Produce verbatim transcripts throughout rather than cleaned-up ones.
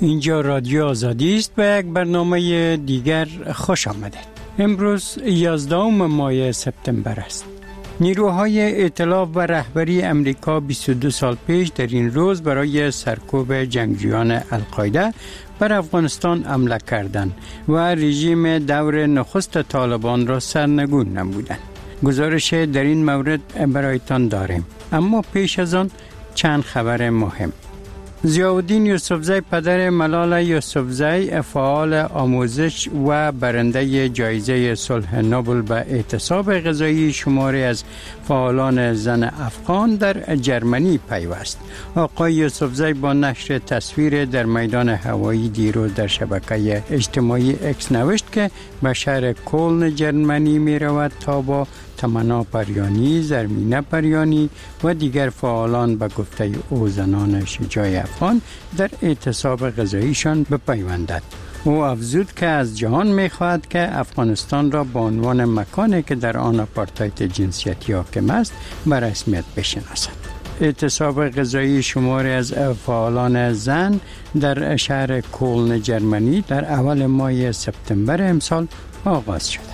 اینجا رادیو آزادی است و یک برنامه دیگر خوش آمدید. امروز یازدهم ماه سپتامبر است. نیروهای ائتلاف و رهبری امریکا بیست و دو سال پیش در این روز برای سرکوب جنگجویان القاعده بر افغانستان حمله کردند و رژیم دور نخست طالبان را سرنگون نمودند. گزارش در این مورد برایتان داریم، اما پیش از آن چند خبر مهم. ضیاءالدین یوسفزی پدر ملال یوسفزی فعال آموزش و برنده جایزه صلح نوبل به اعتصاب غذایی شماری از فعالان زن افغان در جرمنی پیوست. آقای یوسفزی با نشر تصویر در میدان هوایی دیروز در شبکه اجتماعی اکس نوشت که به شهر کلن جرمنی می رود تا با تمنا پریانی، زرمینه پریانی و دیگر فعالان به گفته او زنان شجاع افغان در اعتصاب غذاییشان بپیوندد. او افزود که از جهان می‌خواهد که افغانستان را به عنوان مکانی که در آن آپارتاید جنسیتی حاکم است به رسمیت بشناسد. اعتصاب غذایی شماری از فعالان زن در شهر کلن جرمنی در اول ماه سپتامبر امسال آغاز شده.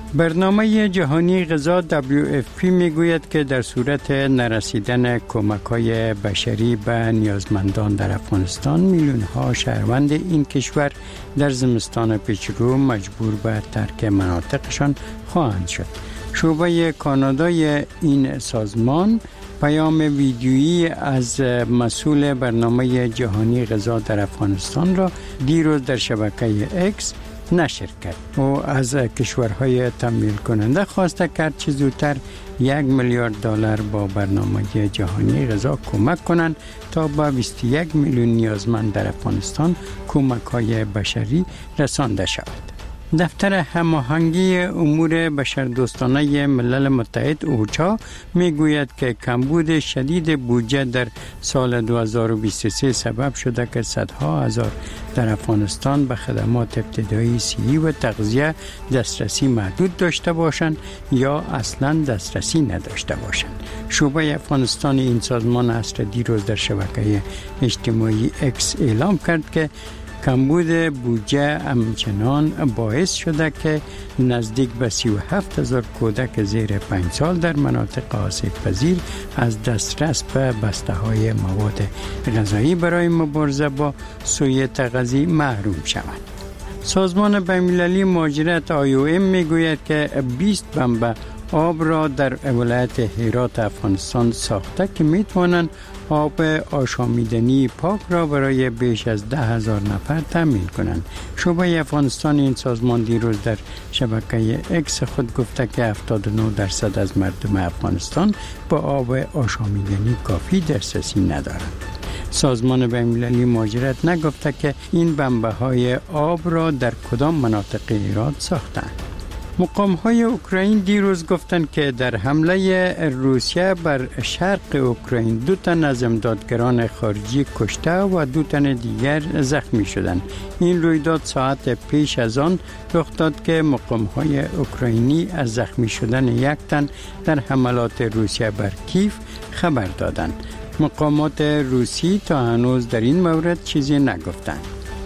برنامه جهانی غذا دبلیو اف پی میگوید که در صورت نرسیدن کمک‌های بشری به نیازمندان در افغانستان میلیون‌ها شهروند این کشور در زمستان پیشرو مجبور به ترک مناطقشان خواهند شد. شعبه کانادای این سازمان پیام ویدیویی از مسئول برنامه جهانی غذا در افغانستان را دیروز در شبکه اکس نشر کرد. او از کشورهای تمویل کننده خواسته کرد چه زودتر یک میلیارد دلار با برنامه جهانی غذا کمک کنند تا به بیست و یک میلیون نیازمند در افغانستان کمک‌های بشری رسانده شود. دفتر هماهنگی امور بشردوستانه ملل متحد اوچا میگوید که کمبود شدید بودجه در سال دو هزار و بیست و سه سبب شده که صدها هزار در افغانستان به خدمات ابتدایی صحی و تغذیه دسترسی محدود داشته باشند یا اصلا دسترسی نداشته باشند. شعبه افغانستان این سازمان عصر دیروز در شبکه اجتماعی اکس اعلام کرد که کمبود بودجه همچنان باعث شده که نزدیک به سی و هفت هزار کودک زیر پنج سال در مناطق آسیب پذیر از دسترس به بسته های مواد غذایی برای مبارزه با سوء تغذیه محروم شوند. سازمان بین‌المللی مهاجرت آی او ام میگوید که بیست بمب آب را در ولایت هرات افغانستان ساخته که میتوانند آب آشامیدنی پاک را برای بیش از ده هزار نفر تامین کنند. شعبه افغانستان این سازمان دیروز در شبکه اکس خود گفته که هفتاد و نه درصد از مردم افغانستان با آب آشامیدنی کافی دسترسی ندارند. سازمان بین‌المللی مهاجرت نگفته که این بمبه های آب را در کدام مناطق هرات ساختند. مقام‌های اوکراین دیروز گفتند که در حمله روسیه بر شرق اوکراین دو تن از امدادگران خارجی کشته و دو تن دیگر زخمی شدند. این رویداد ساعت پیش از آن رخ داد که مقام‌های اوکراینی از زخمی شدن یک تن در حملات روسیه بر کیف خبر دادند. مقامات روسی تا هنوز در این مورد چیزی نگفتند.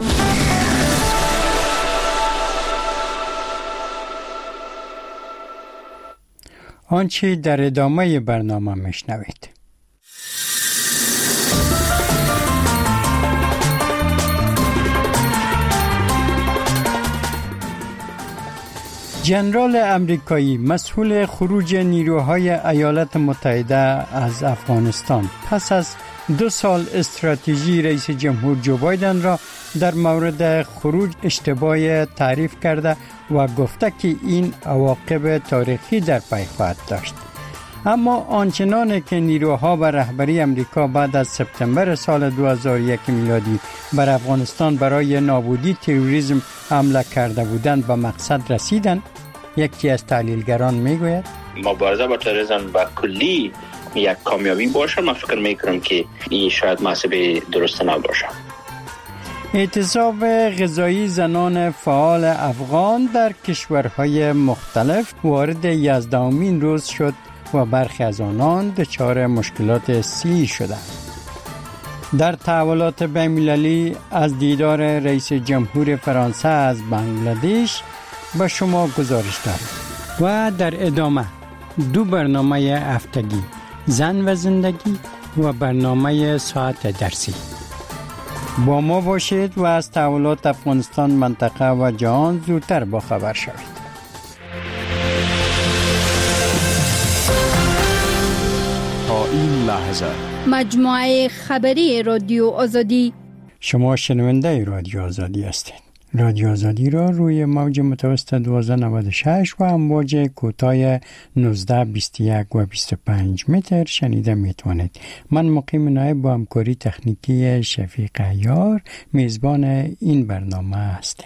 آنچه در ادامه برنامه میشنوید. جنرال امریکایی مسئول خروج نیروهای ایالات متحده از افغانستان پس از دو سال استراتژی رئیس جمهور جو بایدن را در مورد خروج اشتباه تعریف کرده و گفته که این عواقب تاریخی در پی خواهد داشت. اما آنچنان که نیروها و رهبری امریکا بعد از سپتامبر سال دو هزار و یک میلادی بر افغانستان برای نابودی تروریسم حمله کرده بودند به مقصد رسیدند، یکی از تحلیلگران میگوید مبارزه با تروریسم با کلی یک کامیابی باشه. من فکر میکنم که این شاید محسوب درست نباشه. اعتصاب غذایی زنان فعال افغان در کشورهای مختلف وارد یازدهمین روز شد و برخی از آنان دچار مشکلات صحی شدند. در تحولات بین‌المللی از دیدار رئیس جمهور فرانسه از بنگلادش به شما گزارش داریم و در ادامه دو برنامه هفتگی، زن و زندگی و برنامه ساعت درسی. با ما باشید و از تحولات افغانستان، منطقه و جهان زودتر با خبر شوید. تا این لحظه مجموعه خبری رادیو آزادی. شما شنونده رادیو آزادی هستید. رادیو آزادی را روی موج متوسط دوازده نود و شش و امواج کوتاه نوزده بیست و یک و بیست و پنج متر شنیده میتوانید. من مقیم نایب با همکاری تکنیکی شفیق عیار میزبان این برنامه هستیم.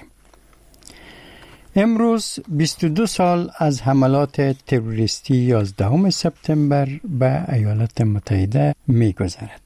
امروز بیست و دو سال از حملات تروریستی یازدهم سپتامبر به ایالات متحده میگذرد.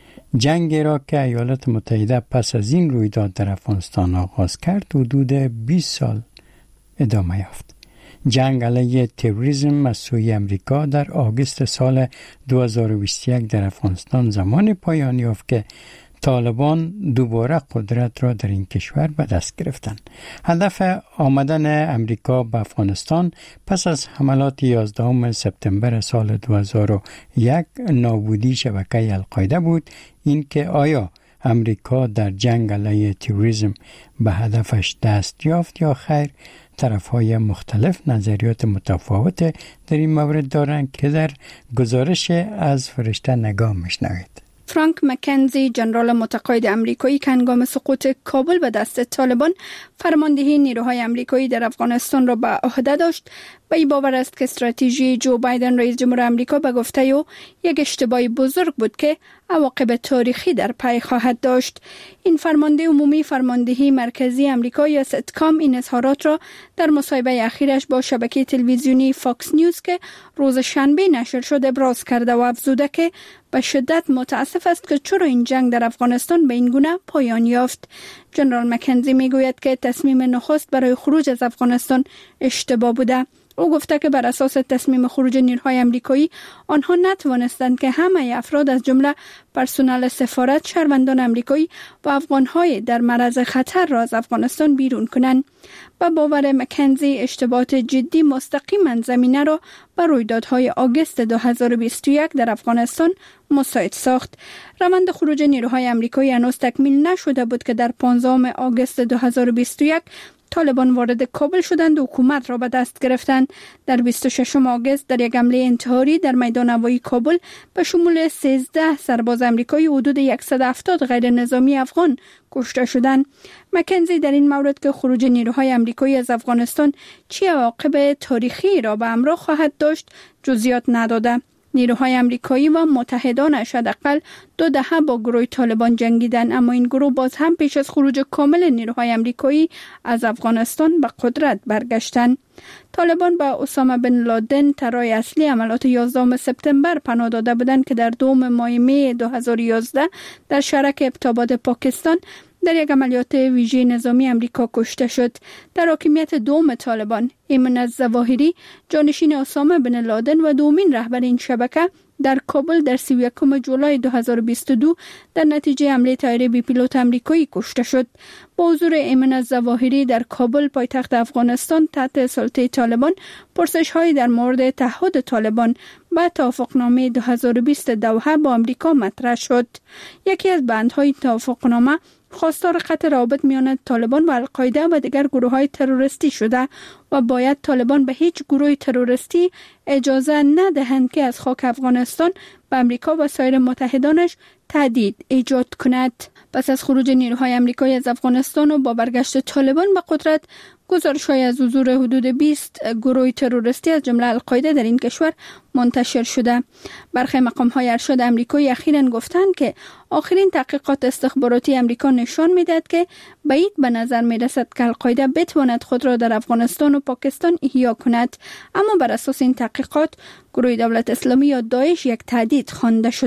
جنگی را که ایالات متحده پس از این رویداد در افغانستان آغاز کرد حدود بیست سال ادامه یافت. جنگ علیه تروریسم از سوی امریکا در آگوست سال دو هزار و بیست و یک در افغانستان زمان پایان یافت که طالبان دوباره قدرت را در این کشور به دست گرفتند. هدف آمدن امریکا به افغانستان پس از حملات یازدهم سپتامبر سال دو هزار و یک نابودی شبکه القاعده بود. این که آیا امریکا در جنگ علیه تروریسم به هدفش دست یافت یا خیر؟ طرف‌های مختلف نظریات متفاوت در این مورد دارند که در گزارش از فرشته نگاه میشنوید. فرانک مکنزی، ژنرال متقاعد آمریکایی که هنگام سقوط کابل به دست طالبان فرماندهی نیروهای آمریکایی در افغانستان را به عهده داشت، به این باور است که استراتژی جو بایدن رئیس جمهور آمریکا به گفته او یک اشتباه بزرگ بود که عواقب تاریخی در پی خواهد داشت. این فرمانده عمومی فرماندهی مرکزی آمریکا یا ستکام این اظهارات را در مصاحبه اخیرش با شبکه تلویزیونی فاکس نیوز که روز شنبه نشر شد ابراز کرده و افزوده که به شدت متاسف است که چرا این جنگ در افغانستان به این گونه پایان یافت. ژنرال مکنزی میگوید که تصمیم نخست برای خروج از افغانستان اشتباه بوده. او گفته که بر اساس تصمیم خروج نیروهای آمریکایی آنها نتوانستند که همه افراد از جمله پرسنل سفارت، شهروندان آمریکایی و افغانهای در معرض خطر را از افغانستان بیرون کنند. با باور مکنزی اشتباهات جدی مستقیما زمینه را بر رویدادهای آگوست دو هزار و بیست و یک در افغانستان مساعد ساخت. روند خروج نیروهای آمریکایی هنوز تکمیل نشده بود که در پانزدهم آگوست دو هزار و بیست و یک طالبان وارد کابل شدند و حکومت را به دست گرفتند. در بیست و ششم آگوست در یک حمله انتحاری در میدان هوایی کابل به شمول سیزده سرباز آمریکایی حدود صد و هفتاد غیر نظامی افغان کشته شدند. مکنزی در این مورد که خروج نیروهای آمریکایی از افغانستان چه عواقب تاریخی را به همراه خواهد داشت جزئیات نداده. نیروهای آمریکایی و متحدانش حداقل دو دهه با گروه طالبان جنگیدند، اما این گروه باز هم پیش از خروج کامل نیروهای آمریکایی از افغانستان به قدرت برگشتند. طالبان به اسامه بن لادن، طراح اصلی عملیات یازدهم سپتامبر، پناه داده بودند که در دوم ماه می دو هزار و یازده در شهرک ابتاباد پاکستان در یک عملیات ویژه نظامی آمریکا کشته شد. در حاکمیت دوم طالبان، ایمن الظواهری، جانشین اسامه بن لادن و دومین رهبر این شبکه، در کابل در سی و یکم جولای دو هزار و بیست و دو در نتیجه حمله طیاره بی پیلوت آمریکایی کشته شد. با حضور ایمن الظواهری در کابل پایتخت افغانستان تحت سلطه طالبان، پرسش‌هایی در مورد تعهد طالبان به توافقنامه دو هزار و بیست دوحه با آمریکا مطرح شد. یکی از بندهای توافقنامه خواستار قطع روابط میان طالبان و القاعده و دیگر گروه‌های تروریستی شده و باید طالبان به هیچ گروه تروریستی اجازه ندهند که از خاک افغانستان به آمریکا و سایر متحدانش تهدید ایجاد کند. پس از خروج نیروهای آمریکایی از افغانستان و با برگشت طالبان به قدرت، گزارش‌های از حضور حدود بیست گروه تروریستی از جمله القاعده در این کشور منتشر شده. برخی مقام‌های ارشد آمریکایی اخیراً گفتند که آخرین تحقیقات استخباراتی آمریکا نشان می‌دهد که بعید به نظر می‌رسد که القاعده بتواند خود را در افغانستان و پاکستان احیا کند، اما بر اساس این تحقیقات گروه دولت اسلامی یا داعش یک تهدید خوانده شده.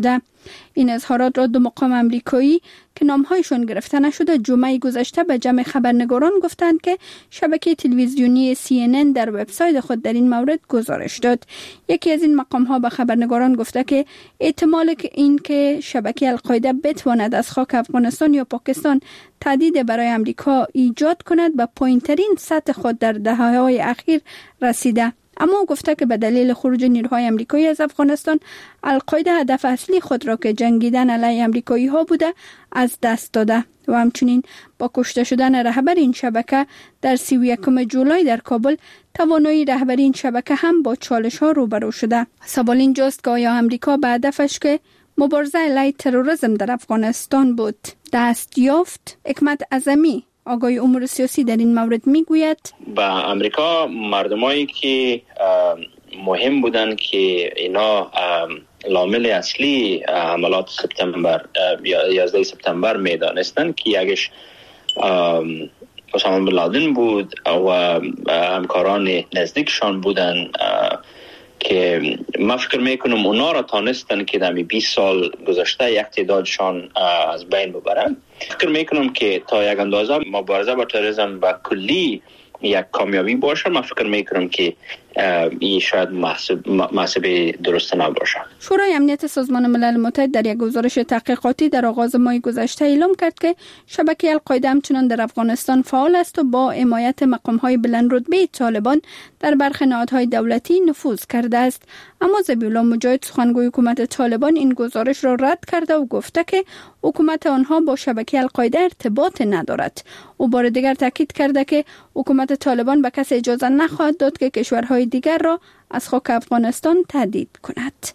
این اظهارات را دو مقام امریکایی که نامهایشون گرفته نشده جمعه گذشته به جمع خبرنگاران گفتند که شبکه تلویزیونی سی ان ان در وبسایت خود در این مورد گزارش داد. یکی از این مقام ها به خبرنگاران گفته که احتمال این که شبکه القاعده بتواند از خاک افغانستان یا پاکستان تهدید برای امریکا ایجاد کند به پایین‌ترین سطح خود در دهه‌های اخیر رسیده. اما گفته که به دلیل خروج نیروهای امریکایی از افغانستان القاعده هدف اصلی خود را که جنگیدن علیه امریکایی ها بوده از دست داده و همچنین با کشته شدن رهبر این شبکه در سی و یکم جولای در کابل توانایی رهبری این شبکه هم با چالش ها روبرو شده. سوال اینجاست که آیا امریکا به هدفش که مبارزه علیه تروریسم در افغانستان بود دست یافت؟ حکمت اعظمی آقای امور سیاسی در این مورد میگوید با امریکا مردمایی که مهم بودن که اینا لامل اصلی حملات سپتامبر یازده سپتامبر میدانستن که یکیش اسامه بن لادن بود و همکاران نزدیکشان بودن که من فکر میکنم اونا را تانستن که در بیست سال گذشته یک تعدادشان از بین ببرن. فکر میکنم که تا یک اندازه مبارزه با تروریسم با کلی یک کامیابی باشه. من فکر میکنم که این شاید محسوب محسوب درست نباشه. شورای امنیت سازمان ملل متحد در یک گزارش تحقیقاتی در آغاز ماه گذشته اعلام کرد که شبکه القاعده همچنان در افغانستان فعال است و با حمایت مقام‌های بلند رتبه طالبان در برخی نهادهای دولتی نفوذ کرده است. اما ذبیح الله مجاهد سخنگوی حکومت طالبان این گزارش را رد کرده و گفته که حکومت آنها با شبکه القاعده ارتباط ندارد. او بار دیگر تاکید کرده که حکومت طالبان به کسی اجازه نخواهد داد که کشورهای دیگر را از خاک افغانستان تهدید کند.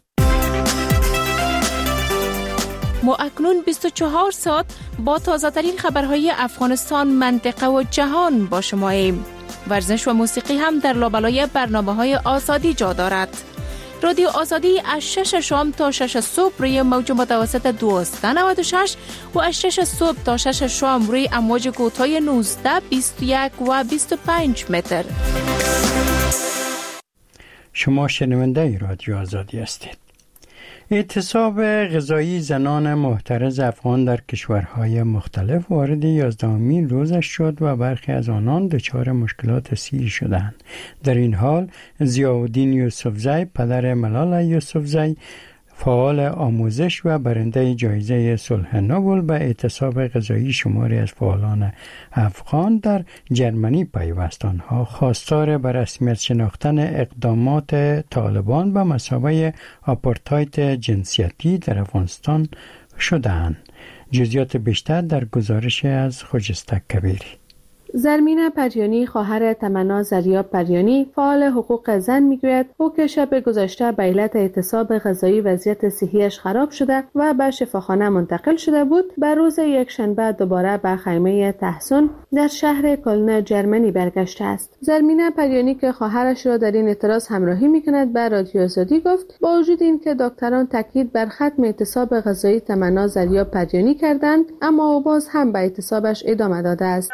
ما اکنون بیست و چهار ساعت با تازه ترین خبرهای افغانستان، منطقه و جهان با شما ایم. ورزش و موسیقی هم در لابلای برنامه‌های آزادی جا دارد. رادیو آزادی از شش شام تا شش صبح روی موج متوسط دویست و نود و شش و از شش صبح تا شش شام روی امواج کوتاه نوزده، بیست و یک و بیست و پنج متر. شما شنونده رادیو آزادی هستید. اعتصاب غذایی زنان محترز افغان در کشورهای مختلف وارد یازدهمین روزش شد و برخی از آنان دچار مشکلات صحی شدند. در این حال ضیاءالدین یوسفزی پدر ملالا یوسفزی فعال آموزش و برنده جایزه صلح نوبل به اعتصاب غذایی شماری از فعالان افغان در جرمنی پیوست. آنها خواستار به رسمیت شناختن اقدامات طالبان به مثابه آپارتاید جنسیتی در افغانستان شدند. جزئیات بیشتر در گزارش از خجسته کبیری. زرمینه پریانی خواهر تمنا زریاب پریانی فعال حقوق زن میگوید او که شب گذشته به علت اعتصاب غذایی وضعیت صحیش خراب شده و به شفاخانه منتقل شده بود، به روز یک شنبه دوباره به خیمه تحسن در شهر کلن جرمنی برگشته است. زرمینه پریانی که خواهرش را در این اعتراض همراهی میکند به رادیو آزادی گفت با وجود این که دکتران تاکید بر ختم اعتصاب غذایی تمنا زریاب پریانی کردند، اما او باز هم به اعتصابش ادامه داده است.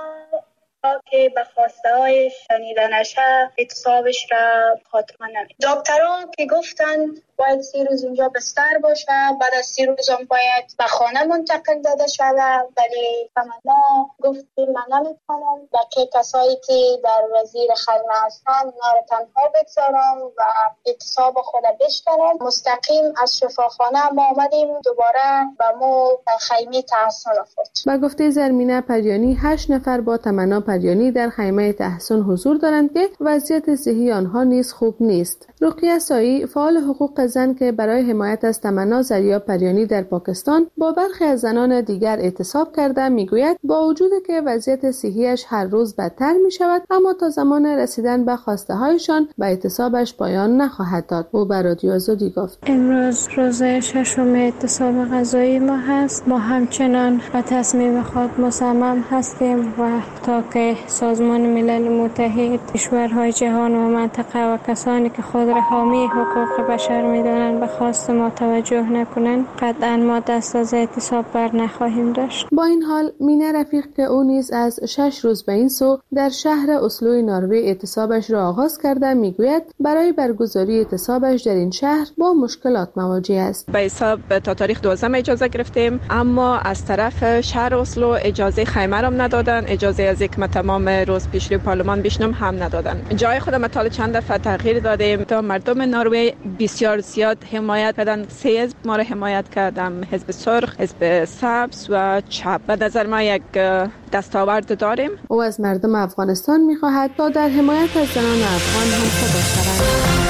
که به خواسته های شنیدنش اعتصابش را خاتمه نمید. دکتران که گفتن باید سی روز اینجا بستر باشه، بعد از سی روز هم باید به خانه منتقل داده شود، ولی تمنا گفت که من نمیتونم بقیه کسایی که در وزیر خیمه هستن اونا را تنها بگذارم و اعتصاب خود بشکنم. مستقیم از شفاخانه ما آمدیم دوباره به مو خیمه تحسن رفت. با گفته زرمینه پریانی هشت نفر با تمنا پریانی در خیمه تحسن حضور دارند که وضعیت صحی آنها نیز خوب نیست. رقیه سایی فعال حقوق زن که برای حمایت از تمنا زریاب پریانی در پاکستان با برخی از زنان دیگر اعتصاب کرده میگوید با وجود که وضعیت صحیش هر روز بدتر می شود، اما تا زمان رسیدن به خواسته هایشان به اعتصابش پایان نخواهد داد. او به رادیو آزادی گفت امروز روز ششم اعتصاب غذایی ما هست. ما همچنان به تصمیم خود مصمم هستیم و تا که طبق سازمان ملل متحد کشورهای جهان و منطقه و کسانی که خود را حامی حقوق بشر می‌دانند به خواست ما توجه نکنند، قطعا ما دست از اعتصاب بر نخواهیم داشت. با این حال مینه رفیق که او نیز از شش روز به این سو در شهر اسلو نروژ اعتصابش را آغاز کرده میگوید برای برگزاری اعتصابش در این شهر با مشکلات مواجه است. به حساب تا تاریخ دوازده اجازه گرفتیم، اما از طرف شهر اسلو اجازه خیمه را ندادن، اجازه از یک تمام روز پیش روی پارلمان بشنم هم ندادن. جای خودم تا چند دفعه تغییر دادیم تا مردم نروژ بسیار زیاد حمایت کردن. سه حزب ما را حمایت کردم، حزب سرخ، حزب سبز و چپ. به نظر ما یک دستاورد داریم. او از مردم افغانستان می‌خواهد تا در حمایت از زنان افغان هم صدا شوند.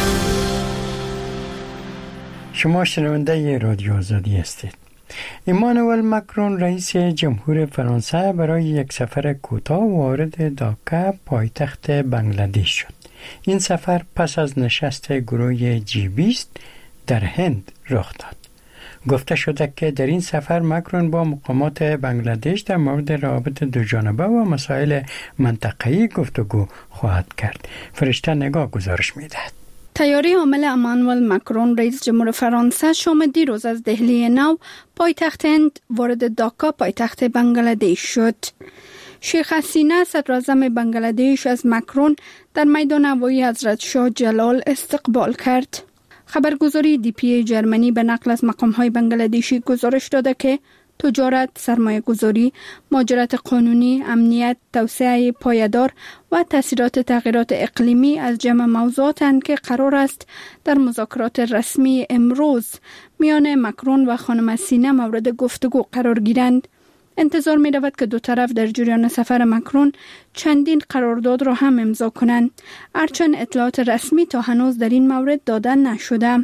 شما شنونده رادیو آزادی هستید. ایمانوئل مکرون رئیس جمهور فرانسه برای یک سفر کوتاه وارد داکا پایتخت بنگلادش شد. این سفر پس از نشست گروه جی بیست در هند رخ داد. گفته شده که در این سفر مکرون با مقامات بنگلادش در مورد روابط دوجانبه و مسائل منطقه‌ای گفتگو خواهد کرد. فرشته نگاه گزارش می‌دهد. تیاری حامل ایمانوئل مکرون رئیس جمهور فرانسه شام دیروز از دهلی نو پایتخت هند وارد داکا پایتخت بنگلادش شد. شیخ حسینه صدراعظم بنگلادش از مکرون در میدان هوایی حضرت شاه جلال استقبال کرد. خبرگزاری دی پی جرمنی به نقل از مقام‌های بنگلادشی گزارش داده که تجارت، سرمایه‌گذاری، مهاجرت قانونی، امنیت، توسعه پایدار و تاثیرات تغییرات اقلیمی از جمع موضوعاتند که قرار است در مذاکرات رسمی امروز میان مکرون و خانم حسینه مورد گفتگو قرار گیرند. انتظار می رود که دو طرف در جریان سفر مکرون چندین قرارداد را هم امضا کنند، هرچند اطلاعات رسمی تا هنوز در این مورد داده نشده.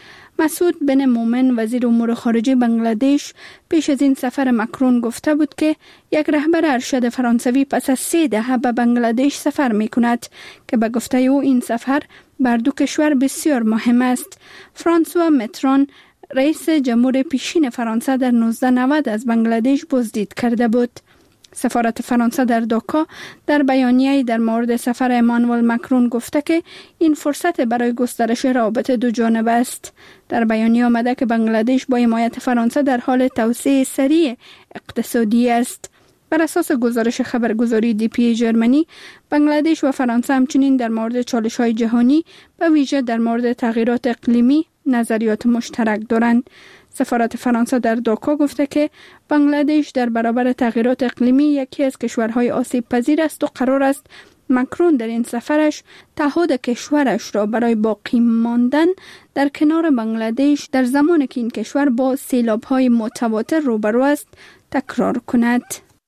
مسعود بن مومن وزیر امور خارجه بنگلادش پیش از این سفر مکرون گفته بود که یک رهبر ارشد فرانسوی پس از سه دهه به بنگلادش سفر می کند که به گفته او این سفر بر دو کشور بسیار مهم است. فرانسوا متران رئیس جمهور پیشین فرانسه در نوزده نود از بنگلادش بازدید کرده بود. سفارت فرانسه در داکا در بیانیه‌ای در مورد سفر ایمانوئل مکرون گفته که این فرصت برای گسترش روابط دو جانبه است. در بیانیه آمده که بنگلادش با حمایت فرانسه در حال توسعه سریع اقتصادی است. بر اساس گزارش خبرگزاری دی پی جرمنی، بنگلادش و فرانسه همچنین در مورد چالش‌های جهانی و ویژه در مورد تغییرات اقلیمی نظریات مشترک دارند. سفارت فرانسه در داکا گفته که بنگلادش در برابر تغییرات اقلیمی یکی از کشورهای آسیب پذیر است و قرار است مکرون در این سفرش تعهد کشورش را برای باقی ماندن در کنار بنگلادش در زمانی که این کشور با سیلاب‌های متواتر روبرو است تکرار کند.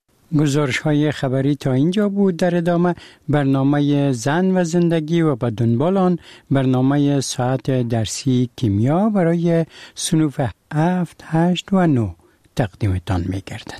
گزارش های خبری تا اینجا بود. در ادامه برنامه زن و زندگی و به دنبال آن برنامه ساعت درسی کیمیا برای صنوف هفت، هشت و نه تقدیمتان می گردد.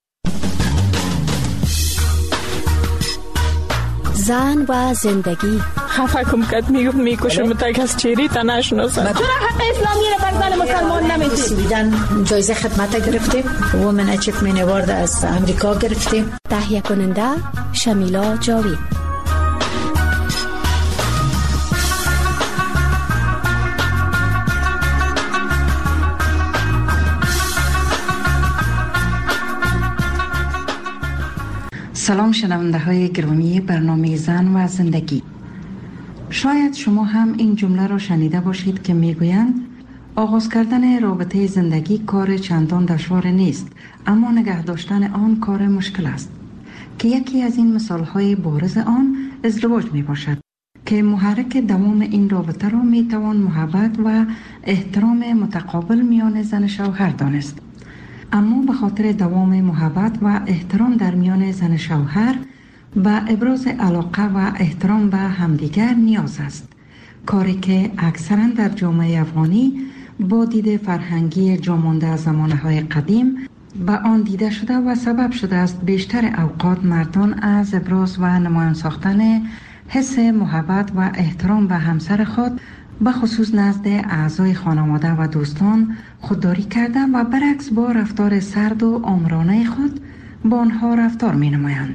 زن و زندگی. خفه کم کت میگفت میکشم تا از چیری تا نشناسم. چرا حق اسلامی را بر زن مسلمان نمیدید؟ سویدن جایزه خدمت گرفتیم، وومن اچیومنت اوارد از امریکا گرفتیم. تهیه کننده شمیلا جاوید. سلام شنونده های گرامی برنامه زن و زندگی. شاید شما هم این جمله را شنیده باشید که میگویند آغاز کردن رابطه زندگی کار چندان دشوار نیست، اما نگه داشتن آن کار مشکل است، که یکی از این مثال های بارز آن ازدواج می باشد که محرک دوام این رابطه را می توان محبت و احترام متقابل میان زن شوهر دانست. اما به خاطر دوام محبت و احترام در میان زن شوهر و ابراز علاقه و احترام به همدیگر نیاز است، کاری که اکثرا در جامعه افغانی با دید فرهنگی جامانده از زمانه‌های قدیم به آن دیده شده و سبب شده است بیشتر اوقات مردان از ابراز و نمایان ساختن حس محبت و احترام به همسر خود به خصوص نزد اعضای خانواده و دوستان خودداری کردن و برعکس با رفتار سرد و آمرانه خود با آنها رفتار می نمایند.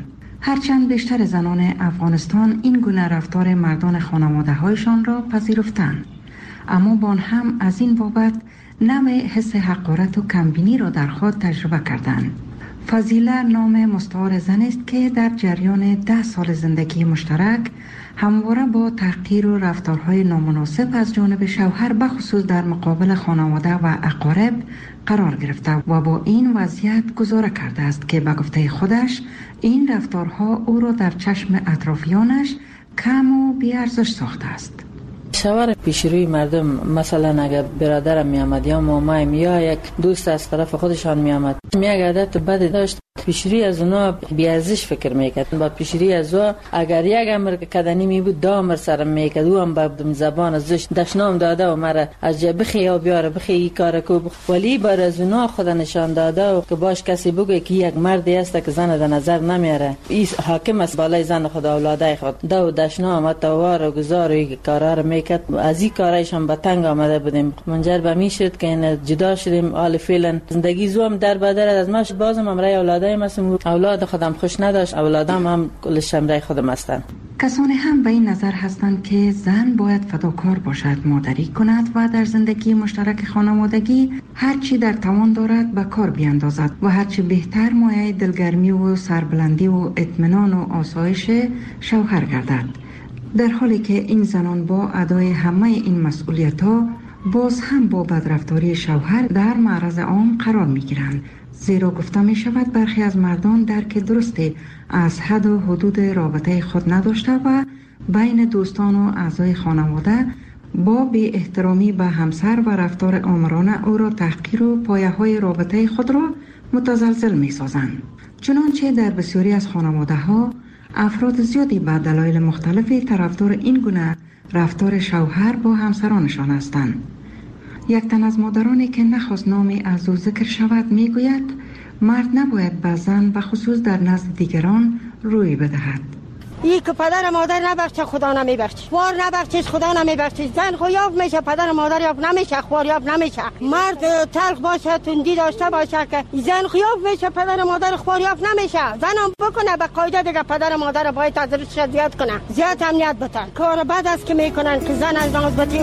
هرچند بیشتر زنان افغانستان این گونه رفتار مردان خانواده هایشان را پذیرفتند، اما بان هم از این بابت نوع حس حقارت و کمبینی را در خود تجربه کردند. فضیله نام مستعار زن است که در جریان ده سال زندگی مشترک همواره با تحقیر و رفتارهای نامناسب از جانب شوهر بخصوص در مقابل خانواده و اقارب قرار گرفته و با این وضعیت گزاره کرده است که به گفته خودش این رفتارها او را در چشم اطرافیانش کم و بی‌ارزش ساخته است. شوهر پیشروی مردم، مثلا اگر برادرم می آمد یا مامایم یا یک دوست از طرف خودشان می آمد، می یک عادت بد داشت، پیشروی از اونا بیارزش فکر میکرد. با پیشروی از او اگر یک امر کدنی می بود دا امر سرم میکرد، او هم با زبان ازش دشنام داده و مرا از جا بخی یا بیاره بخی ای کار کو، ولی بر از اونا خود نشان داده و که باش کسی بگه که یک مردی است که زن در نظر نمیاره، این حاکم است بالای زن خود اولادای خود، دا و دشنام توار و گزار و کارا رو میکرد. از این کارایش هم به تنگ آمده بودیم، منجر به می شد که این جدا شدیم. حال فعلا زندگی زوم در بدر از ماش، بازم امرای اولادای مسم اولاد خودم خوش نداشت، اولادم هم کلش امرای خودم هستن. کسانی هم به این نظر هستند که زن باید فداکار باشد، مادری کند و در زندگی مشترک خانوادگی هرچی در توان دارد به کار بیاندازد و هرچی بهتر مایه دلگرمی و سربلندی و اطمینان و آسایش شوهر گردد، در حالی که این زنان با ادای همه این مسئولیت‌ها باز هم با بدرفتاری شوهر در معرض عام قرار می‌گیرند. زیرا گفته می شود برخی از مردان درک درستی از حد و حدود رابطه خود نداشته و بین دوستان و اعضای خانواده با بی احترامی به همسر و رفتار آمرانه او را تحقیر و پایه های رابطه خود را متزلزل می سازند. چنانچه در بسیاری از خانواده ها افراد زیادی به دلایل مختلفی طرفدار این گونه رفتار شوهر با همسرانشان هستند. یک تن از مادرانی که نخواست نامی از او ذکر شود می گوید مرد نباید به زن و خصوص در نزد دیگران روی بدهد. ای که پدر مادر نبخشه خدا نمیبخشه، خوار نبخشش خدا نمیبخشه. زن خویاب میشه، پدر مادر یاب نمیشه، خوار یاب نمیشه. مرد تلخ باشه، تندی داشته باشه که زن خویاب میشه، پدر مادر خوار یاب نمیشه. زن هم بکنه به قاعده دیگه پدر مادر باید از رشد زیاد کنه، زیاد امنیت بتن. کار بد است که میکنن که زن از نازبتی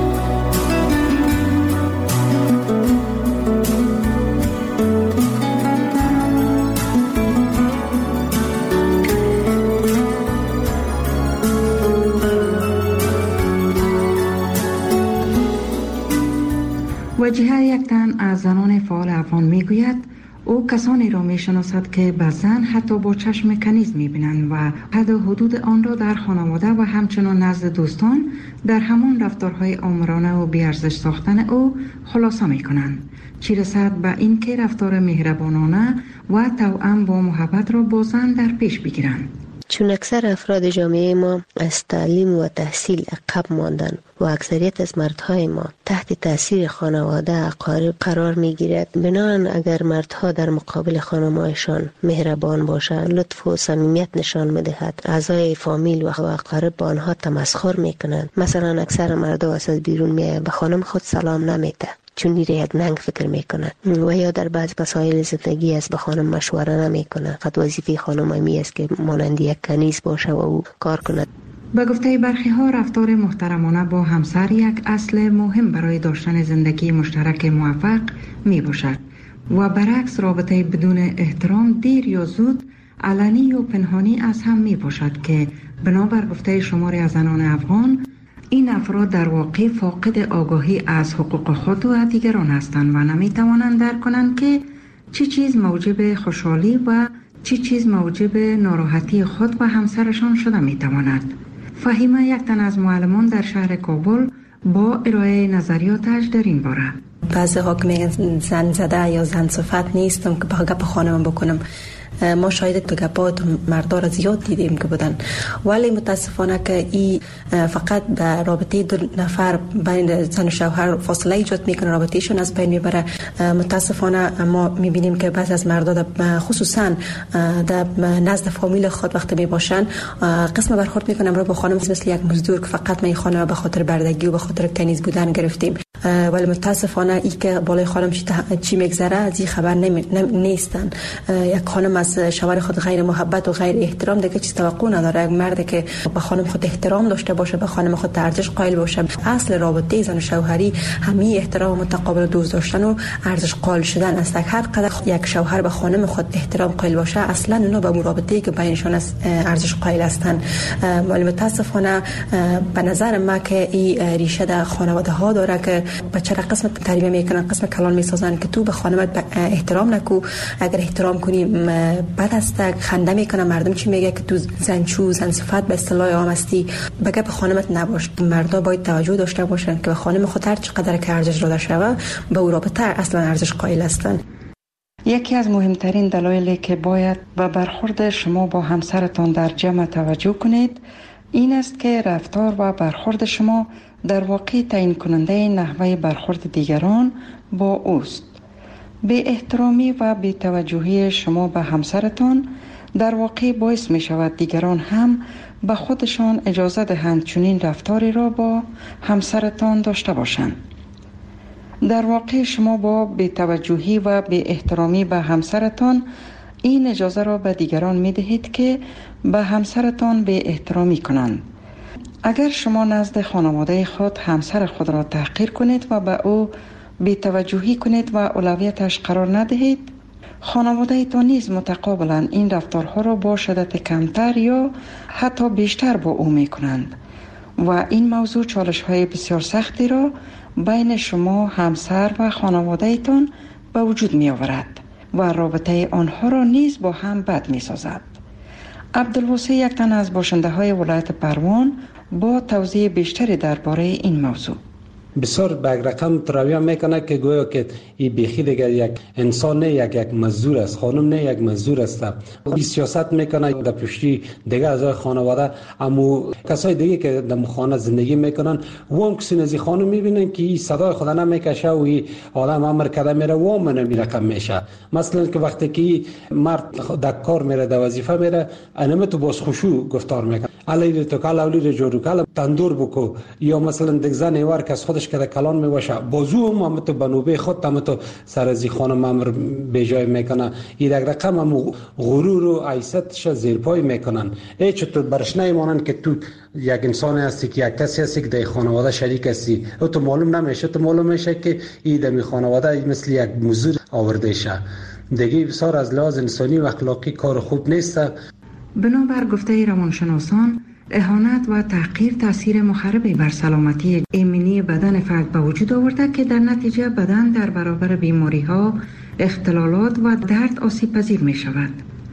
وجیه یک تن از زنان فعال افغان می گوید او کسانی را می شناسد که به زن حتی با چشم کنیز می بینند و حد و حدود آن را در خانواده و همچنان نزد دوستان در همان رفتارهای آمرانه و بیارزش ساختن او خلاصه می کنند، چی رسد به این که رفتار مهربانانه و توأم با محبت را با زن در پیش بگیرند. چون اکثر افراد جامعه ما از تعلیم و تحصیل عقب ماندن و اکثریت از مردهای ما تحت تاثیر خانواده اقارب قرار می گیرد، بنابراین اگر مردها در مقابل خانمایشان مهربان باشند، لطف و صمیمیت نشان می‌دهد، اعضای فامیل و اقارب با آنها تمسخر می‌کنند. مثلا اکثر مردها از بیرون میآیند به خانم خود سلام نمی‌ده، چون میره یک ننگ فکر میکنه و یا در بعض مسائل زندگی از به خانم مشوره نمیکنه. فقط وظیفه خانم می است که مانند یک کنیز باشه و او کار کنه. به گفته برخی ها رفتار محترمانه با همسر یک اصل مهم برای داشتن زندگی مشترک موفق می باشد و برعکس رابطه بدون احترام دیر یا زود علنی و پنهانی از هم می باشد که بنابر گفته شماری از زنان افغان این افراد در واقع فاقد آگاهی از حقوق خود و دیگران هستند و نمی توانند درک کنند که چی چیز موجب خوشحالی و چی چیز موجب ناراحتی خود و همسرشان شده می تواند. فهیمه یک تن از معلمان در شهر کابل با ارائه نظریاتش در این باره. بعضی ها که میگن زن زده یا زن صفت نیستم که با گپ خانم بکنم. ما شاید تو گپات مردا را زیاد دیدیم که بودن، ولی متاسفانه که این فقط به رابطه دو نفر بین زن و شوهر فاصله ایجاد میکنه، رابطهشون از بین میبره. متاسفانه ما میبینیم که بعضی از مردا خصوصا در نزد فامیل خود وقتی میباشن قسم برخورد میکنن رو با خانم مثل یک مزدور که فقط ما این خانم به خاطر بردگی و به خاطر کنیز بودن گرفتیم. ولی متاسفانه ای که بالای خانم چی میگذره از این خبر نیستن. یک خانم از شوهر خود غیر محبت و غیر احترام دیگه چیز توقع نداره. یک مرد که به خانم خود احترام داشته باشه، به خانم خود ارزش قائل باشه، اصل رابطه زن و شوهری همین احترام متقابل دوست داشتن و ارزش قائل شدن است. هر قدر یک شوهر به خانم خود احترام قائل باشه، اصلا اونا به رابطه‌ای که بینشون است ارزش قائل هستند. ولی متاسفانه به نظر ما که این ریشه در خانواده ها داره که بچه را قسم تربیت میکنن، قسم کلان میسازن که تو به خانمت احترام نکو، اگر احترام کنی بد است. خنده میکنن مردم چی میگه که تو زنچو زن صفت به اصطلاح عام هستی، بگه به خانمت نباش. مردا باید توجه داشته باشن که به خانم خود هر چقدر که ارزش داده شوه به او رابطه اصلا ارزش قائل هستند. یکی از مهمترین دلایلی که باید به برخورد شما با همسرتان در جمع توجه کنید این است که رفتار و برخورد شما در واقع تعیین کننده نحوه برخورد دیگران با اوست. بی احترامی و بی توجهی شما به همسرتان در واقع باعث می شود دیگران هم به خودشان اجازه دهند چنین رفتاری را با همسرتان داشته باشند. در واقع شما با بی‌توجهی و بی احترامی به همسرتان این اجازه را به دیگران می دهید که به همسرتان بی احترامی کنند. اگر شما نزد خانواده خود همسر خود را تحقیر کنید و به او بی توجهی کنید و اولویتش قرار ندهید، خانواده تان نیز متقابلا این رفتارها را با شدت کمتر یا حتی بیشتر با او می کنند و این موضوع چالش های بسیار سختی را بین شما همسر و خانواده تان به وجود می آورد و رابطه آنها را نیز با هم بد می سازد. عبدالواسع یک تن از باشنده های ولایت پروان با توضیح بیشتری درباره این موضوع. بسیار به رقم ترویه میکنه که گویا که این بیخی دیگه یک انسان نه، یک یک مزدور است، خانم نه یک مزدور است. این سیاست میکنه در پشتی دیگه از خانواده، اما کسای دیگه که در خانه زندگی میکنن وام کسی از خانم میبینن که این صدای خدا نمیکشه و این آدم امر کرده میره وام نمی رقم میشه. مثلا که وقتی که مرد در کار میره، در وظیفه میره، انم تو باز خوشو گفتار میکنه، علی تو کلا علی جورو کلا تندور بکو، یا مثلا دیگه زن ایوار که از خودش که کلان میواشه بازو هم هم تو بنوبه خود تم تو سر از خانم امر به جای میکنه. این یک رقم هم غرور و عیستش زیر پای میکنن. ای چطور برش نمیمانن که تو یک انسان هستی، که یک کسی هستی که در خانواده شریک هستی، او تو معلوم نمیشه، تو معلوم میشه که این در خانواده مثل یک مزدور آورده شه. دیگه بسیار از لحاظ انسانی و اخلاقی کار خوب نیست. بنابر گفته روانشناسان، اهانت و تحقیر تاثیر مخربی بر سلامتی ایمنی بدن فرد به وجود آورده که در نتیجه بدن در برابر بیماری ها، اختلالات و درد آسیب پذیر می شود.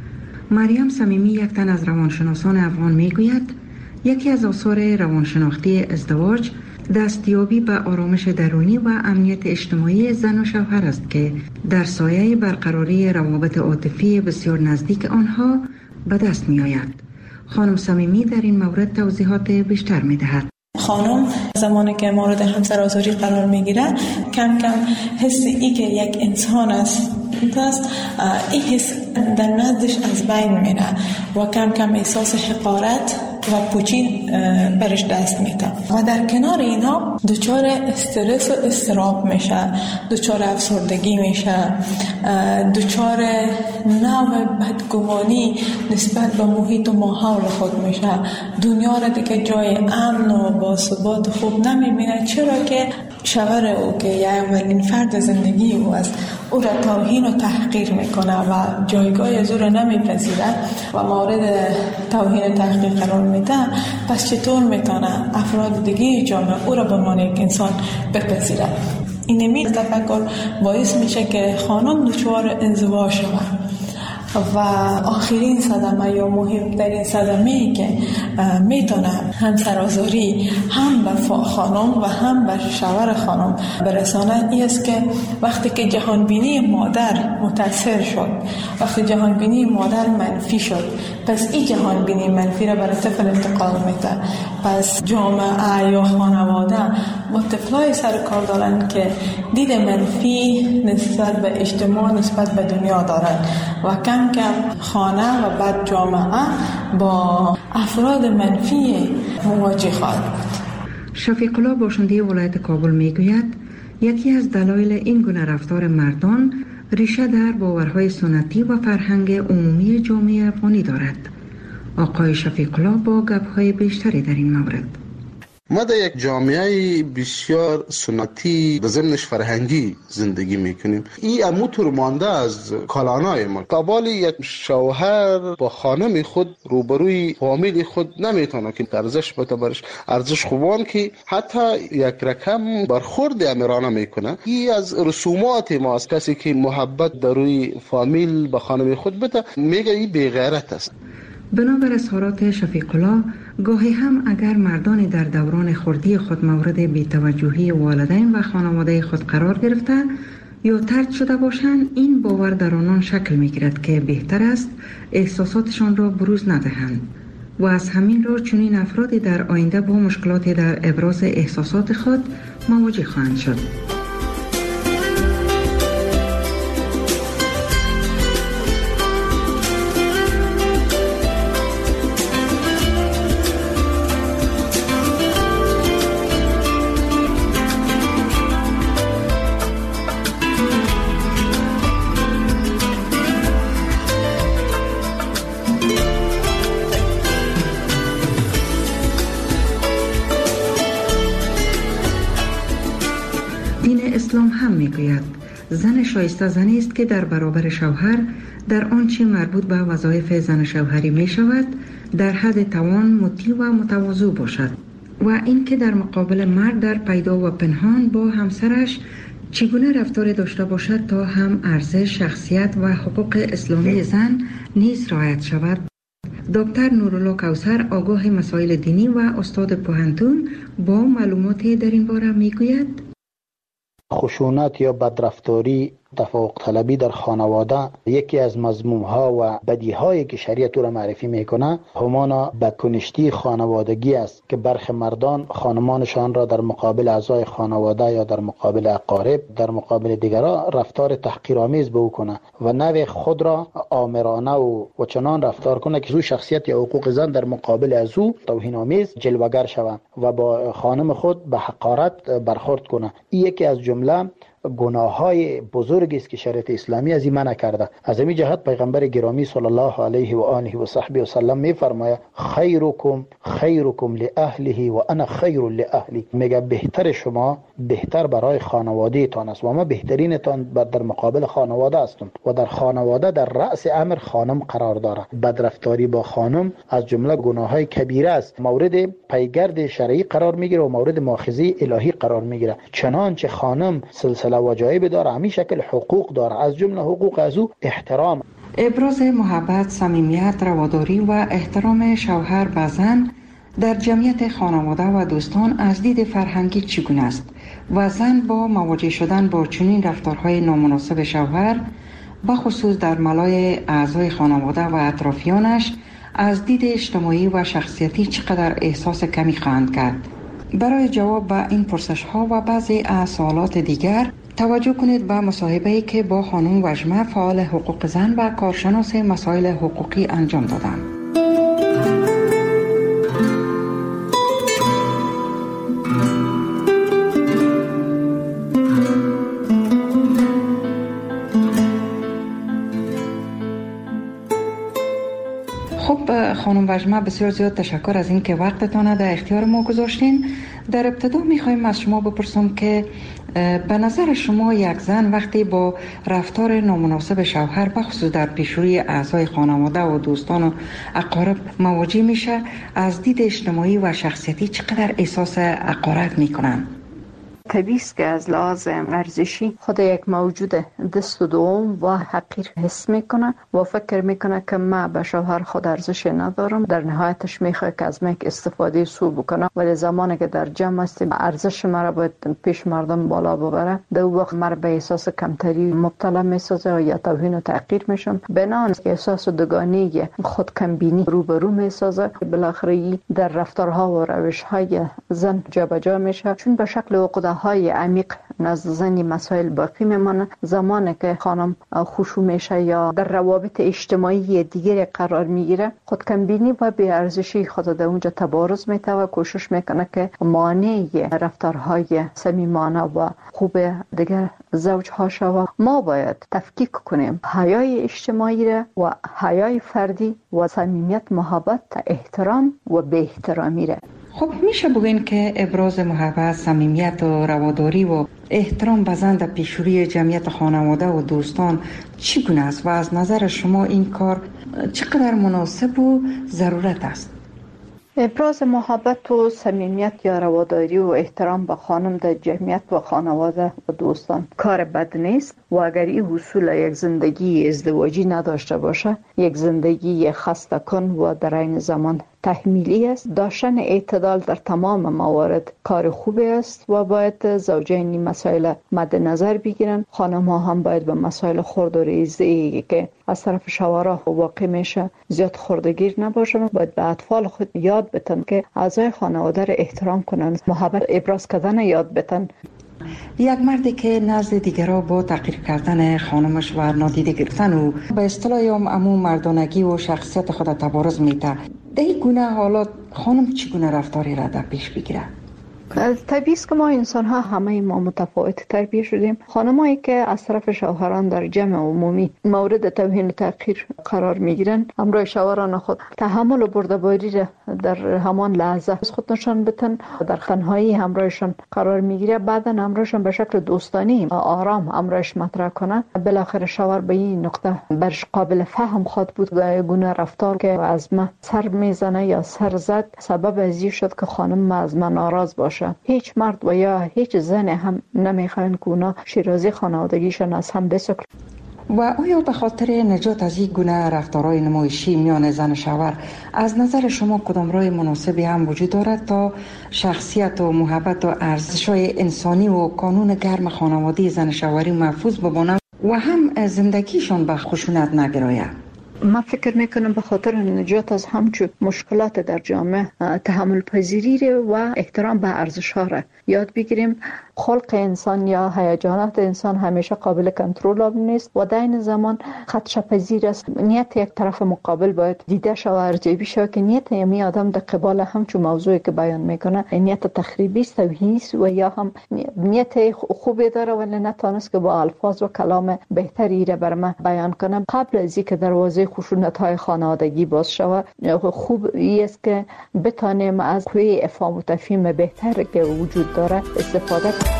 مریم صمیمی یک تن از روانشناسان افغان می گوید یکی از آثار روانشناختی ازدواج دستیابی به آرامش درونی و امنیت اجتماعی زن و شوهر است که در سایه برقراری روابط عاطفی بسیار نزدیک آنها به دست می آید. خانم صمیمی در این مورد توضیحات بیشتر می دهد. خانم زمانی که مورد همسرآزاری قرار می گیره کم کم حس ای که یک انسان است دست این حس در نزدش از بین میره و کم کم احساس حقارت و پوچین برش دست میده و در کنار اینا دچار استرس و اضطراب میشه، دچار افسردگی میشه، دچار نوع بدگمانی نسبت به محیط و ماحول خود میشه. دنیا را دیگه جای امن و باثبات خوب نمیبینه، چرا که شوهر او که یه اولین فرد زندگی او است او را توهین و تحقیر میکنه و جایگاه از او را نمیپذیره و مورد توهین و تحقیر قرار میده. پس چطور میتونه افراد دیگه جامعه او را به عنوان یک انسان بپذیره؟ این می تفکر باعث میشه که خانم دچار انزوا شود و آخرین صدمه یا مهمترین صدمه ای که میتونه همسرآزاری هم به خانم و هم به شوهر خانم برسانه این است که وقتی که جهانبینی مادر متاثر شد، وقتی جهانبینی مادر منفی شد، پس این جهانبینی منفی را برای طفل انتقال میده. پس جامعه یا خانواده با طفلای سر کار دارن که دید منفی نسبت به اجتماع، نسبت به دنیا دارن و کم کم خانه و بعد جامعه با افراد منفی مواجه خواهد بود. شفیق الله باشنده ولایت کابل میگوید یکی از دلایل این گونه رفتار مردان ریشه در باورهای سنتی و فرهنگ عمومی جامعه افغانی دارد. آقای شفیق الله با گپ‌های بیشتری در این مورد. ما در یک جامعه بسیار سنتی و ضمنش فرهنگی زندگی میکنیم. این اموتور مانده از کالانای ما. قبال یک شوهر با خانم خود روبروی فامیل خود نمیتونه که ارزش بتبرش ارزش خوبان که حتی یک رقم برخورد امیرانه میکنه. این از رسومات ما است. کسی که محبت در روی فامیل با خانم خود بده میگه این بی‌غیرت است. بنابر اظهارات شفیق الله، گاهی هم اگر مردان در دوران خردی خود مورد بی‌توجهی والدین و خانواده خود قرار گرفته یا طرد شده باشند، این باور در آنان شکل می‌گیرد که بهتر است احساساتشان را بروز ندهند و از همین رو چنین افرادی در آینده با مشکلاتی در ابراز احساسات خود مواجه خواهند شد. اسلام هم میگوید زن شایسته زنی است که در برابر شوهر در آنچه مربوط به وظایف زن شوهری می شود در حد توان مطیع و متواضع باشد و اینکه در مقابل مرد در پیدا و پنهان با همسرش چگونه رفتار داشته باشد تا هم ارزش، شخصیت و حقوق اسلامی زن نیز رعایت شود. دکتر نورالله کوثر آگاه مسائل دینی و استاد پوهنتون با معلوماتی در این باره میگوید خشونت یا بدرفتاری، تفوق طلبی در خانواده یکی از مذموم ها و بدی هایی که شریعت را معرفی میکنه همانا بدکنشتی خانوادگی است که برخی مردان خانمانشان را در مقابل اعضای خانواده یا در مقابل اقارب در مقابل دیگران رفتار تحقیرآمیز به او کنه و نوع خود را آمرانه و, و چنان رفتار کنه که زو شخصیت یا حقوق زن در مقابل از او توهین آمیز جلوگر شوند و با خانم خود به حقارت برخورد کنه. این یکی از جمله گناههای بزرگی است که شریعت اسلامی از این منع کرده. از این جهت پیغمبر گرامی صلی الله علیه و آله و صحبه و سلم میفرماید خیرکم خیرکم لاهله و انا خیر لاهلی، میگه بهتر شما بهتر برای خانواده تان است و ما بهترین تان در مقابل خانواده هستم و در خانواده در رأس امر خانم قرار داره. بدرفتاری با خانم از جمله گناههای کبیره است، مورد پیگرد شرعی قرار میگیره و مورد مؤاخذه الهی قرار میگیره. چنانچه خانم سلسله وجایب داره، همین شکل حقوق داره، از جمله حقوق از او احترام. ابراز محبت، صمیمیت، رواداری و احترام شوهر به زن در جمعیت خانواده و دوستان از دید فرهنگی چگونه است و زن با مواجه شدن با چنین رفتارهای نامناسب شوهر بخصوص در ملای اعضای خانواده و اطرافیانش از دید اجتماعی و شخصیتی چقدر احساس کمی خواهند کرد؟ برای جواب به این پرسش ها و بعضی از سوالات دیگر توجه کنید به مصاحبه‌ای که با خانم وژمه فعال حقوق زن و کارشناس مسائل حقوقی انجام دادم. خب خانم وژمه، بسیار زیاد تشکر از اینکه وقتتان در اختیار ما گذاشتین. در ابتدا میخوایم از شما بپرسم که به نظر شما یک زن وقتی با رفتار نامناسب شوهر بخصوص در پیشروی اعضای خانواده و دوستان و اقارب مواجه میشه، از دید اجتماعی و شخصیتی چقدر احساس حقارت میکنن؟ طبیعی است که از لحاظ ارزشی خود یک موجود دست و دوم و حقیر حس میکنه و فکر میکنه که من به شوهر خود ارزش ندارم. در نهایتش میخواد که از من استفاده سو بکنه، ولی زمانی که در جمع است ارزش مرا باید پیش مردم بالا ببره، در وقت مرا به احساس کمتری مبتلا میسازه یا توهین و تحقیر میشم. بنان احساس دوگانگی، خود کمبینی روبرو میسازه. بالاخره در رفتارها و روشهای زن جابجا میشه، چون به شکل عقده های عمیق نزد زن مسائل باقی میمانه. زمانی که خانم خشوع میشه یا در روابط اجتماعی دیگری قرار میگیره، خود کمبینی و بی ارزشی خود در اونجا تبارز میته و کوشش میکنه که مانع رفتارهای صمیمانه و خوب دیگر زوج ها شود. ما باید تفکیک کنیم حیای اجتماعی را و حیای فردی و صمیمیت، محبت، احترام و بی احترامی را. خب میشه بگین که ابراز محبت، صمیمیت و رواداری و احترام به زن در پیشروی جمعیت خانواده و دوستان چگونه است و از نظر شما این کار چقدر مناسب و ضرورت است؟ ابراز محبت و صمیمیت یا رواداری و احترام به خانم در جمعیت و خانواده و دوستان کار بد نیست و اگر این حصول یک زندگی ازدواجی نداشته باشه، یک زندگی خسته کن و در این زمان تحمیلی است. داشتن اعتدال در تمام موارد کار خوبی است و باید زوجین این مسائل مد نظر بگیرن. خانم ها هم باید به مسائل خرد و ریزی که از طرف شوهرها واقع میشه زیاد خردگیر نباشن. باید به اطفال خود یاد بتن که اعضای خانواده را احترام کنن، محبت ابراز کردن یاد بتن. یک مردی که نزد دیگرها با تحقیر کردن خانمش و نادیده گرفتن و به اصطلاح عموم مردانگی و شخصیت خود تبارز میده، در این گونه حالات خانم چگونه رفتاری را در پیش بگیره؟ طبیعی است که ما انسان ها همه ما متفاوت تربیت شدیم. خانمایی که از طرف شوهران در جمع عمومی مورد توهین و تحقیر قرار میگیرن، همراه شوهران خود تحمل و بردباری را در همان لحظه از خود نشان بدن، در تنهایی همراهشان قرار میگیره، بعدا همراهشان به شکل دوستانی آرام همراهش مطرح کنه. بالاخره شوهر به این نقطه برش قابل فهم خود بود که گونه رفتار که از من سر میزنه یا سر زد سبب از این شد که خانم از من ناراض باشه. هیچ مرد و یا هیچ زن هم نمیخواین که اونا شیرازی خانوادگیشان از هم بسکل. و آیا به خاطر نجات از این گونه رفتارهای نمایشی میان زن و شوهر از نظر شما کدام راه مناسبی هم وجود دارد تا شخصیت و محبت و ارزش‌های انسانی و قانون گرم خانوادگی زن شوهری محفوظ بماند و هم زندگیشان به خشونت نگراید؟ من فکر میکنم به خاطر نجات از همچون مشکلات در جامعه تحمل پذیری و احترام به ارزش ها را یاد بگیریم. خلق انسان یا هیجانات انسان همیشه قابل کنترل نیست و در این زمان خدش پذیر است. نیت یک طرف مقابل باید دیده شود و ارزیابی شود که نیت یمی آدم در قبال همچون موضوعی که بیان میکنه نیت تخریبی است، توهینی است و یا هم نیت خوبی داره ولی نتونست که با الفاظ و کلام بهتری را بر من بیان کنه. قبل از اینکه دروازه خشونت های خانوادگی باز شود، خوب است که بتانیم از کوی افهام و تفهیم بهتر که وجود داره استفاده کنیم.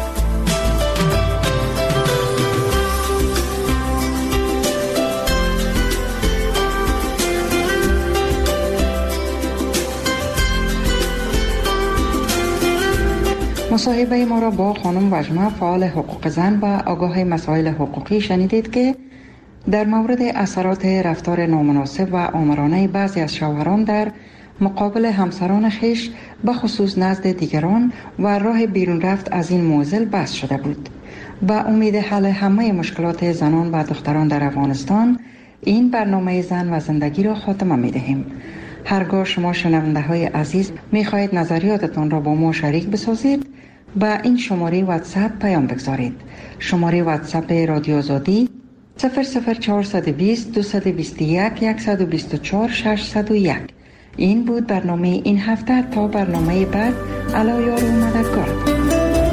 مصاحبه ما را با خانم وجمه، فعال حقوق زن و آگاه مسائل حقوقی شنیدید که در مورد اثرات رفتار نامناسب و آمرانه بعضی از شوهران در مقابل همسران خیش به خصوص نزد دیگران و راه بیرون رفت از این معضل بحث شده بود. با امید حل همه مشکلات زنان و دختران در افغانستان این برنامه زن و زندگی را خاتمه می دهیم. هرگاه شما شنونده های عزیز می خواهید نظریاتتان را با ما شریک بسازید، با این شماره واتساپ پیام بگذارید. شماره واتساپ رادیو آزادی صفر صفر چهارصد و بیست دویست و بیست و یک صد و بیست و چهار ششصد و یک. این بود برنامه این هفته. تا برنامه بعد، علا یار و مددگار.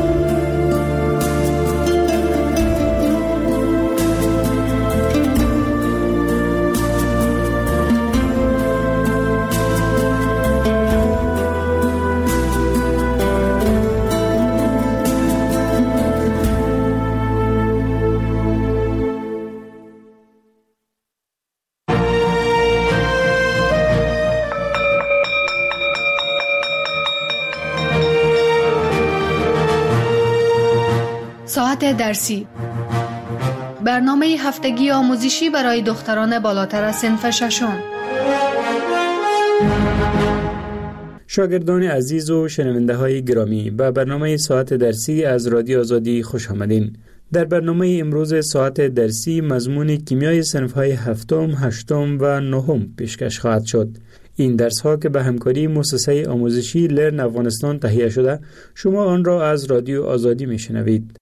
ساعت درسی، برنامه هفتگی آموزشی برای دختران بالاتر از صنف ششم. شاگردان عزیز و شنونده های گرامی، به برنامه ساعت درسی از رادیو آزادی خوش آمدین. در برنامه امروز ساعت درسی مضمون کیمیای صنف های هفتم، هشتم و نهم پیشکش خواهد شد. این درس ها که به همکاری مؤسسه آموزشی لرن افغانستان تهیه شده، شما آن را از رادیو آزادی میشنوید.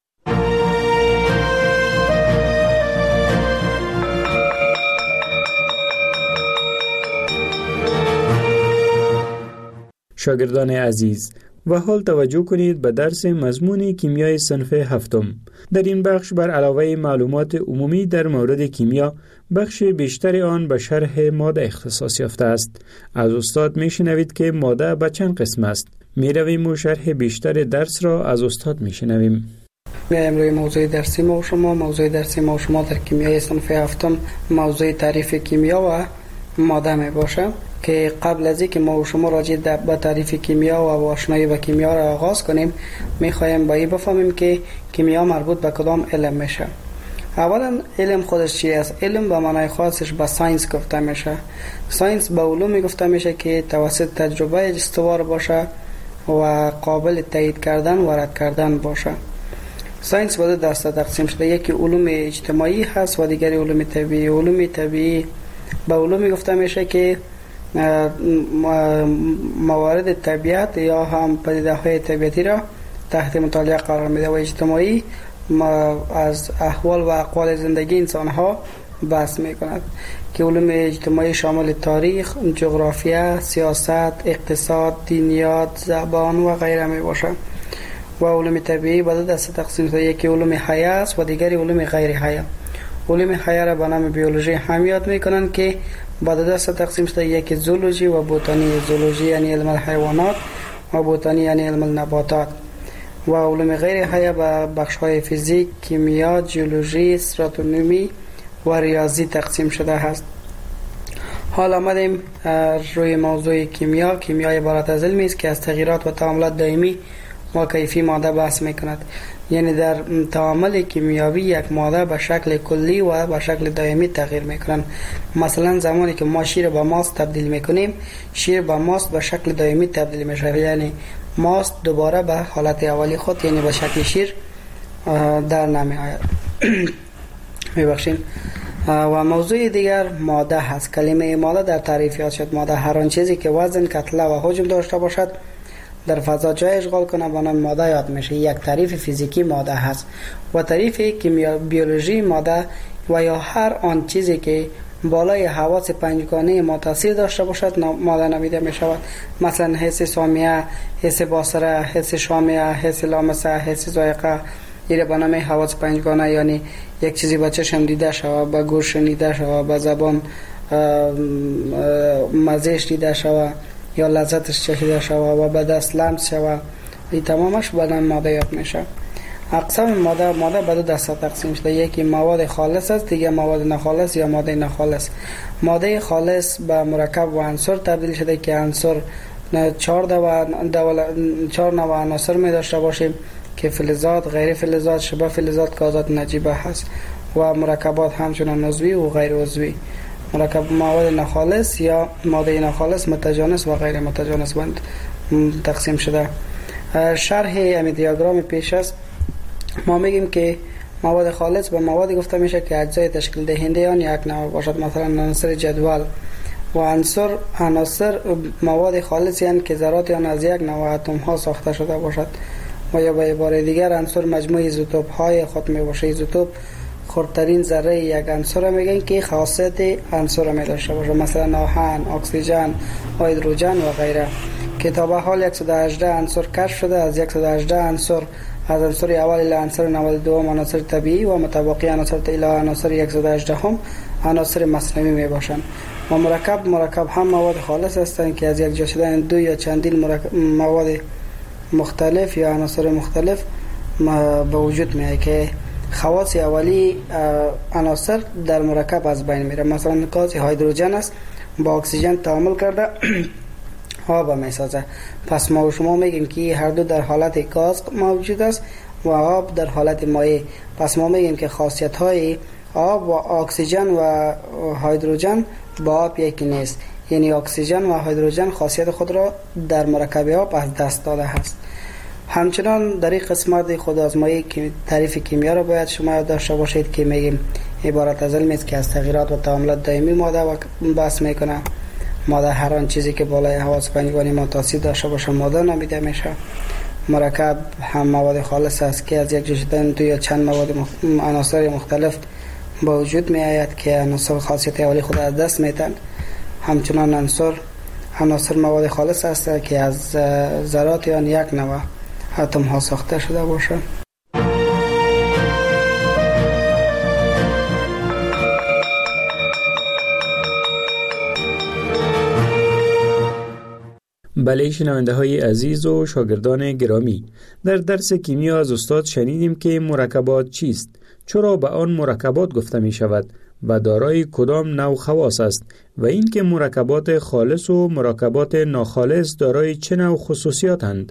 شاگردان عزیز، و حال توجه کنید به درس مضمون کیمیای صنف هفتم. در این بخش بر علاوه معلومات عمومی در مورد کیمیا، بخش بیشتر آن به شرح ماده اختصاص یافته است. از استاد میشنوید که ماده به چند قسم است. میرویم و شرح بیشتر درس را از استاد میشنویم. امروز موضوع درسی ما و شما موضوع درسی ما و شما در کیمیای صنف هفتم موضوع تعریف کیمیا و ماده می باشه که قبل از اینکه ما و شما راجع به تعریف کیمیا و آشنایی با کیمیا را آغاز کنیم، می‌خوایم با این بفهمیم که کیمیا مربوط به کدام علم میشه. اولا علم خودش چی است؟ علم به معنای خاصش به ساینس گفته میشه. ساینس به علومی گفته میشه که توسط تجربه استوار باشه و قابل تایید کردن و رد کردن باشه. ساینس به دو دسته تقسیم شده، یکی علوم اجتماعی هست و دیگری علوم طبیعی. علوم طبیعی به علومی گفته میشه که موارد طبیعت یا هم پدیده های طبیعتی را تحت مطالعه قرار میده، و اجتماعی از احوال و اقوال زندگی انسان ها بحث میکند که علوم اجتماعی شامل تاریخ، جغرافیا، سیاست، اقتصاد، دینیات، زبان و غیره می باشه. و علوم طبیعی به دو دسته تقسیم شده، یکی علوم حیه است و دیگری علوم غیر حیه. علوم حیه را به نام بیولوژی هم یاد میکنند که به دو دسته تقسیم شده، یکی زولوژی و بوتانی. زولوژی یعنی علم الحیوانات و بوتانی یعنی علم النباتات. و علوم غیر حیه به بخش های فیزیک، کیمیا، جیولوژی، استراتونومی و ریاضی تقسیم شده است. حال آمدیم روی موضوع کیمیا. کیمیا عبارت از علمی است که از تغییرات و تعاملات دائمی و کیفی ماده بحث میکند. یعنی در تعامل کیمیاوی یک ماده به شکل کلی و به شکل دائمی تغییر میکنند. مثلا زمانی که ما شیر به ماست تبدیل میکنیم، شیر به ماست به شکل دائمی تبدیل میشه، یعنی ماست دوباره به حالت اولی خود یعنی به شکل شیر در نمی آید. میبخشین. و موضوع دیگر ماده هست. کلمه ماده در تعریف یاد شد. ماده هر آن چیزی که وزن، کتله و حجم داشته باشد در فضا جای اشغال کنه به نام ماده یاد میشه. یک تعریف فیزیکی ماده هست. و تعریف کیمیا بیولوژی ماده و یا هر آن چیزی که بالای حواس پنجگانه ما تاثیر داشته باشد ماده نامیده می شود. مثلا حس سامیه، حس بصره، حس شامه، حس لامسه، حس ذائقه، این به نام حواس پنجگانه، یعنی یک چیزی با چشم دیده شود، با گوش شنیده شود، با زبان مزهش دیده شود یا لذتش چشیده شود و به دست لمس شود، این تمامش به نام ماده یاد میشه. اقسام ماده ماده به دو دسته تقسیم شده، یکی مواد خالص است، دیگه مواد ناخالص یا ماده ناخالص. ماده خالص به مرکب و عنصر تبدیل شده که عنصر چهار چهار نوع عناصر می داشته باشیم که فلزات، غیر فلزات، شبه فلزات، گازات نجیبه هست و مرکبات همچنان عضوی و غیر عضوی. مرکب مواد ناخالص یا ماده ناخالص متجانس و غیر متجانس بند تقسیم شده. شرح امی دیاگرام پیش است. ما میگیم که مواد خالص به موادی گفته میشه که اجزای تشکیل دهنده آن یک نوع باشد، مثلا عناصر جدول. و عناصر عناصر مواد خالص یعنی که ذرات آن از یک نوع اتم ها ساخته شده باشد. و یا به عباره دیگر عناصر مجموعه ایزوتوپ های خود می باشه. ایزوتوپ خردترین ذره یک عنصر میگن که خاصیت عنصر می داشته باشه، مثلا آهن، اکسیژن، هیدروژن و غیره. که تا به حال صد و هجده عنصر کشف شده. از صد و هجده عنصر از عنصر اول الی عنصر نود و دو عناصر طبیعی و متبقی عناصر الی عناصر صد و هجده هم عناصر مصنوعی می باشند. و مرکب مرکب هم مواد خالص هستند که از یک جا شدن دو یا چندین مواد مختلف یا عناصر مختلف به وجود میاد که خواص اولی عناصر در مرکب از بین میره. مثلا گاز هیدروژن است، با اکسیژن تعامل کرده آب میسازه. پس ما و شما میگیم که هر دو در حالت گاز موجود است و آب در حالت مایع. پس ما میگیم که خاصیت های آب و اکسیژن و هیدروژن با آب یکی نیست، یعنی اکسیژن و هیدروژن خاصیت خود را در مرکب آب از دست داده است. همچنان در این قسمت خود آزمایی که تعریف کیمیا را باید شما داشته باشید که میگیم عبارت از علمی است که از تغییرات و تعاملات دائمی ماده و بحث میکنه. ماده هر آن چیزی که بالای حواس پنجگانی ما تاثیر داشته باشه ماده نامیده میشه. مرکب هم مواد خالص است که از یک جشن دو یا چند مواد مخ... عناصر مختلف با وجود می آید که عناصر خاصیت اولی خود از دست میتن. همچنان عنصر عناصر مواد خالص است که از ذرات یا یک نوع اتم ها ساخته شده باشه. بله شنونده های عزیز و شاگردان گرامی، در درس کیمیا از استاد شنیدیم که مرکبات چیست، چرا به آن مرکبات گفته می شود و دارای کدام نوع خواص است و اینکه مرکبات خالص و مرکبات ناخالص دارای چه نوع خصوصیاتند.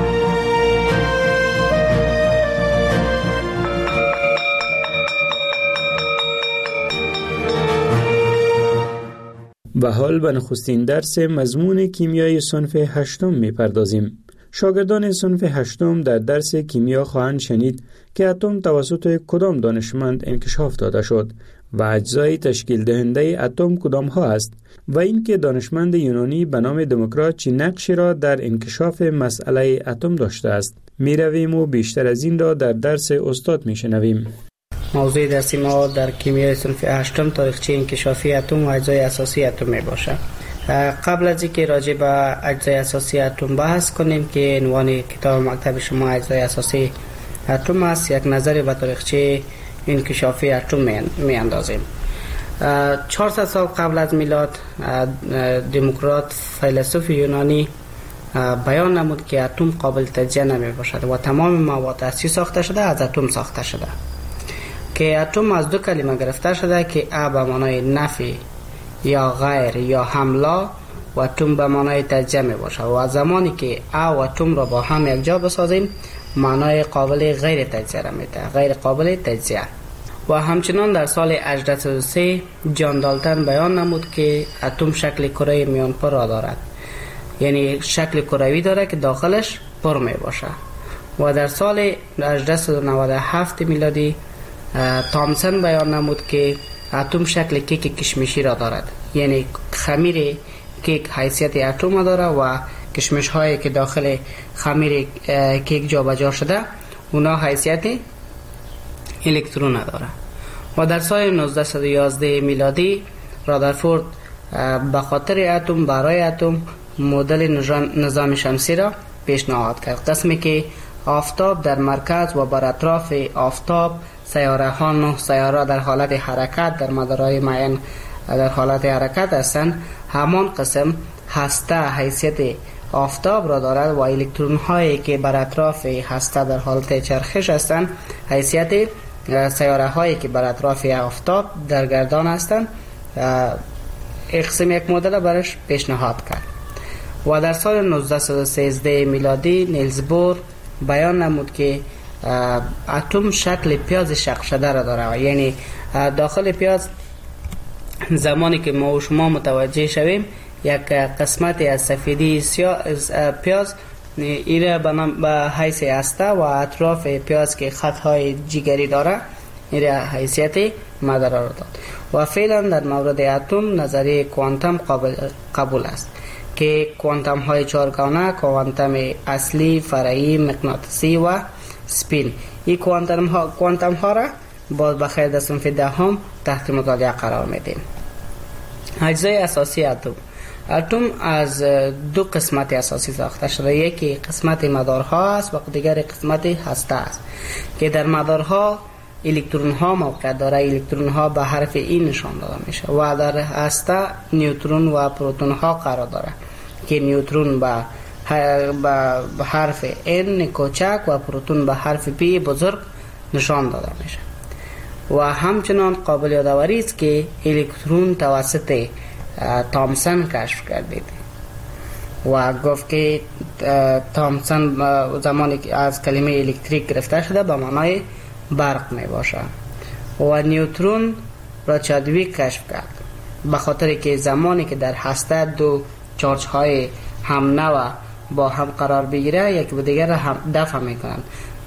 و حال به نخستین درس مضمون کیمیای صنف هشتم می پردازیم. شاگردان صنف هشتم در درس کیمیا خواهند شنید که اتم توسط کدام دانشمند انکشاف داده شد و اجزای تشکیل دهنده اتم کدام ها است و اینکه دانشمند یونانی به نام دموکرات چه نقشی را در انکشاف مسئله اتم داشته است. می رویم و بیشتر از این را در درس استاد می شنویم. موضوع درسی ما در کیمیای صنف هشتم تاریخچه انکشافی اتم و اجزای اساسی اتم می باشد. قبل از اینکه راجع به اجزای اساسی اتم بحث کنیم که عنوان کتاب مکتب شما اجزای اساسی اتم است، یک نظری به تاریخچه انکشافی اتم می اندازیم. چهارصد سال قبل از میلاد دموکرات فیلسوف یونانی بیان نمود که اتم قابل تجزیه نمی باشد و تمام مواد از چی ساخته شده؟ از اتم ساخته شده. که اتم از دو کلمه گرفته شده که ا به معنای نفی یا غیر یا حمله و اتم به معنای تجزیه می باشه و زمانی که ا و اتم را با هم یک جا بسازیم معنای قابل غیر تجزیه را میده، غیر قابل تجزیه. و همچنان در سال هجده صد و سه جان دالتن بیان نمود که اتم شکل کره میان پر را دارد، یعنی شکل کروی داره که داخلش پر می باشه. و در سال هجده صد و نود و هفت میلادی تامسون بیان نمود که اتم شکل کیک کشمشی را دارد، یعنی خمیر کیک حیثیت اتم داره و کشمش هایی که داخل خمیر کیک جا بجا شده اونا حیثیت الکترون داره. و در سال نوزده صد و یازده میلادی رادرفورد به خاطر اتم برای اتم مدل نظام شمسی را پیشنهاد کرد، قسمی که آفتاب در مرکز و بر اطراف آفتاب سیاره ها نه سیاره در حالت حرکت در مدارهای معین در حالت حرکت هستند. همان قسم هسته حیثیت آفتاب را دارد و الکترون هایی که بر اطراف هسته در حالت چرخش هستند حیثیت سیاره هایی که بر اطراف آفتاب در گردان هستند. قسم یک مدل برش پیشنهاد کرد. و در سال نوزده صد و سیزده میلادی نیلز بور بیان نمود که اتم شکل پیاز شق شده را داره، یعنی داخل پیاز زمانی که ما و شما متوجه شویم یک قسمت از سفیدی پیاز ایره به حیث هسته و اطراف پیاز که خطهای جگری داره ایره حیثیت مدار را داد. و فعلا در مورد اتم نظریه کوانتم قابل قبول است که کوانتم های چهارگانه، کوانتم اصلی، فرعی، مغناطیسی و سپین، این کوانتم ها کوانتم ها را باز بخیر در صنف دهم تحت مطالعه قرار میدیم. اجزای اساسی اتم. اتم از دو قسمت اساسی ساخته شده، یکی قسمت مدارها است و دیگر قسمت هسته است که در مدارها الکترون ها موقع داره، الکترون ها به حرف ای نشان داده میشه و در هسته نیوترون و پروتون ها قرار داره که نیوترون به به حرف N کوچک و پروتون به حرف P بزرگ نشان داده میشه. و همچنان قابل یادآوری است که الکترون توسط تامسون کشف کردید و گفت که تامسون زمانی که از کلمه الکتریک گرفته شده به معنای برق می باشه. و نیوترون را چادویک کشف کرد به خاطر که زمانی که در هسته دو چارج های هم نوع با هم قرار بگیره یک به دیگر هم دفع میکنند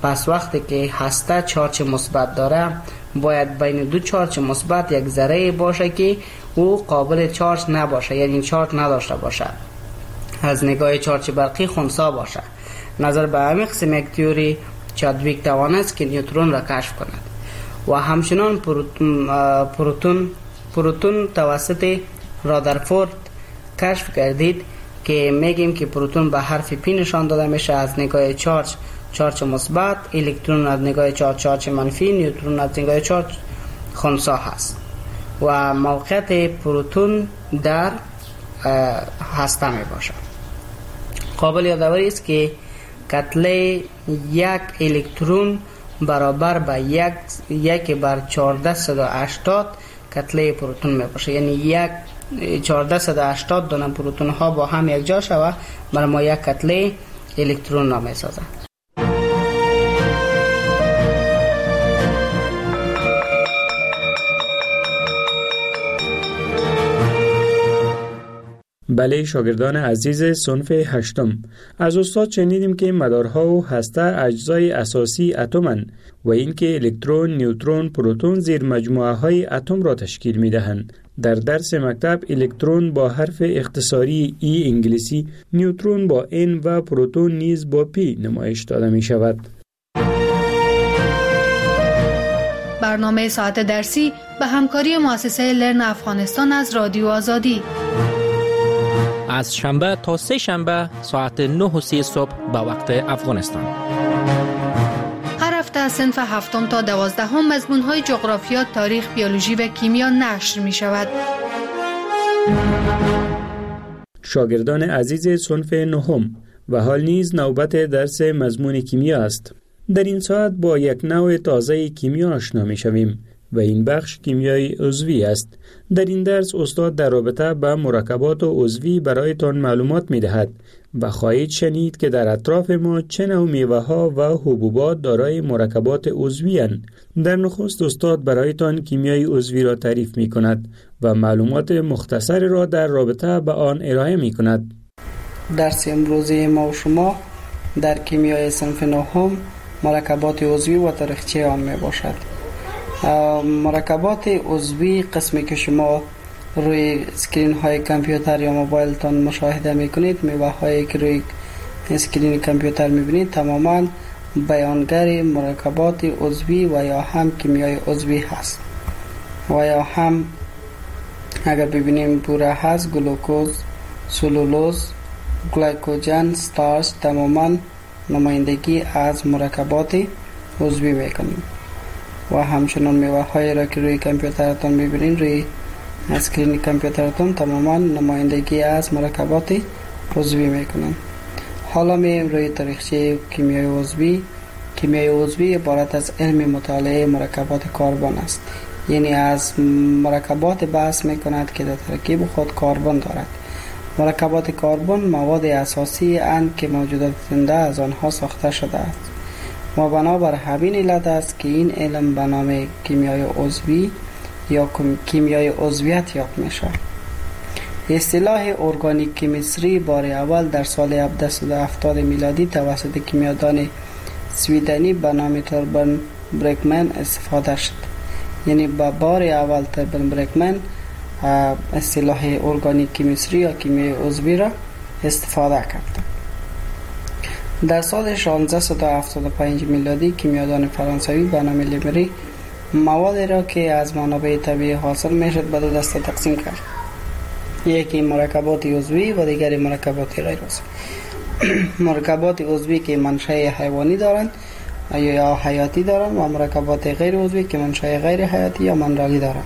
پس وقتی که هسته چارج مثبت داره باید بین دو چارج مثبت یک ذره باشه که او قابل چارج نباشه، یعنی چارج نداشته باشه، از نگاه چارج برقی خنثی باشه. نظر به همین قسم یک تئوری چادویک توانست که نیوترون را کشف کند و همچنان پروتون پروتون پروتون توسط رادرفورد کشف گردید که میگیم که پروتون به حرف پی نشان داده میشه. از نگاه چارج چارج مثبت، الکترون از نگاه چارج چارج منفی، نیوترون از نگاه چارج خنثی هست و موقعیت پروتون در هسته می باشد. قابل یادآوری است که کتله یک الکترون برابر به یک یک بر چهارده صد و هشتاد کتله پروتون می باشه، یعنی یک چهارده صد و هشتاد دانه پروتون ها با هم یک جا شود برای ما یک کتله الکترون را می سازند. بله شاگردان عزیز صنف هشتم، از استاد شنیدیم که مدارها و هسته اجزای اساسی اتمن و اینکه الکترون، نیوترون، پروتون زیر مجموعه های اتم را تشکیل می دهند. در درس مکتب الکترون با حرف اختصاری ای انگلیسی، نیوترون با ان و پروتون نیز با پی نمایش داده می شود. برنامه ساعت درسی به همکاری مؤسسه لرن افغانستان از رادیو آزادی از شنبه تا سه شنبه ساعت نه و سی صبح به وقت افغانستان. هر هفته از صنف هفتم تا دوازدهم مضمون‌های جغرافیا، تاریخ، بیولوژی و کیمیا نشر می شود. شاگردان عزیز صنف نهم و حال نیز نوبت درس مضمون کیمیا است. در این ساعت با یک نوع تازه کیمیا آشنا می شویم و این بخش کیمیای عضوی است. در این درس استاد در رابطه با مرکبات عضوی برایتان معلومات می دهد و خواهید شنید که در اطراف ما چه نوع میوه ها و حبوبات دارای مرکبات عضوی اند. در نخست استاد برایتان کیمیای عضوی را تعریف می کند و معلومات مختصر را در رابطه با آن ارائه می کند. درس امروزی ما و شما در کیمیای صنف نهم مرکبات عضوی و تاریخچه آن می باشد. مرکبات عضوی قسمی که شما روی اسکرین های کامپیوتر یا موبایل تان مشاهده میکنید، میوه هایی که روی اسکرین کامپیوتر میبینید تماما بیانگر مرکبات عضوی و یا هم کیمیای عضوی هست و یا هم اگر ببینیم بوره هست، گلوکوز، سلولوز، گلیکوژن، استارچ تماما نمایندگی از مرکبات عضوی میکنیم و همچنان میوه هایی را که روی کامپیوترتان میبینید روی اسکرین کامپیوترتان تماما نمایندگی از مرکبات عضوی میکنند. حالا میایم روی تاریخچه کیمیای عضوی. کیمیای عضوی عبارت از علم مطالعه مرکبات کربن است، یعنی از مرکبات بحث میکند که در ترکیب خود کربن دارد. مرکبات کربن مواد اساسی اند که موجودات زنده از آنها ساخته شده است و بنابر همین علت است که این علم به نام کیمیای عضوی یا کیمیای عضویت یاد میشه. اصطلاح ارگانیک کیمستری بار اول در سال هفتصد و هفتاد میلادی توسط کیمیادان سویدنی به نام توربن برکمن استفاده شد. یعنی به بار اول توربن برکمن اصطلاح ارگانیک کیمستری یا کیمیای عضوی را استفاده کرد. در سال شانزده و هفتاد و پنج میلادی کیمیادان فرانسوی به نام لیمری موادی را که از منابع طبیعی حاصل میشد به دو دسته تقسیم کرد. یکی مرکبات عضوی و دیگری مرکبات غیر عضوی. مرکبات عضوی که منشأ حیوانی دارند یا حیاتی دارند و مرکبات غیر عضوی که منشأ غیر حیاتی یا منرالی دارند.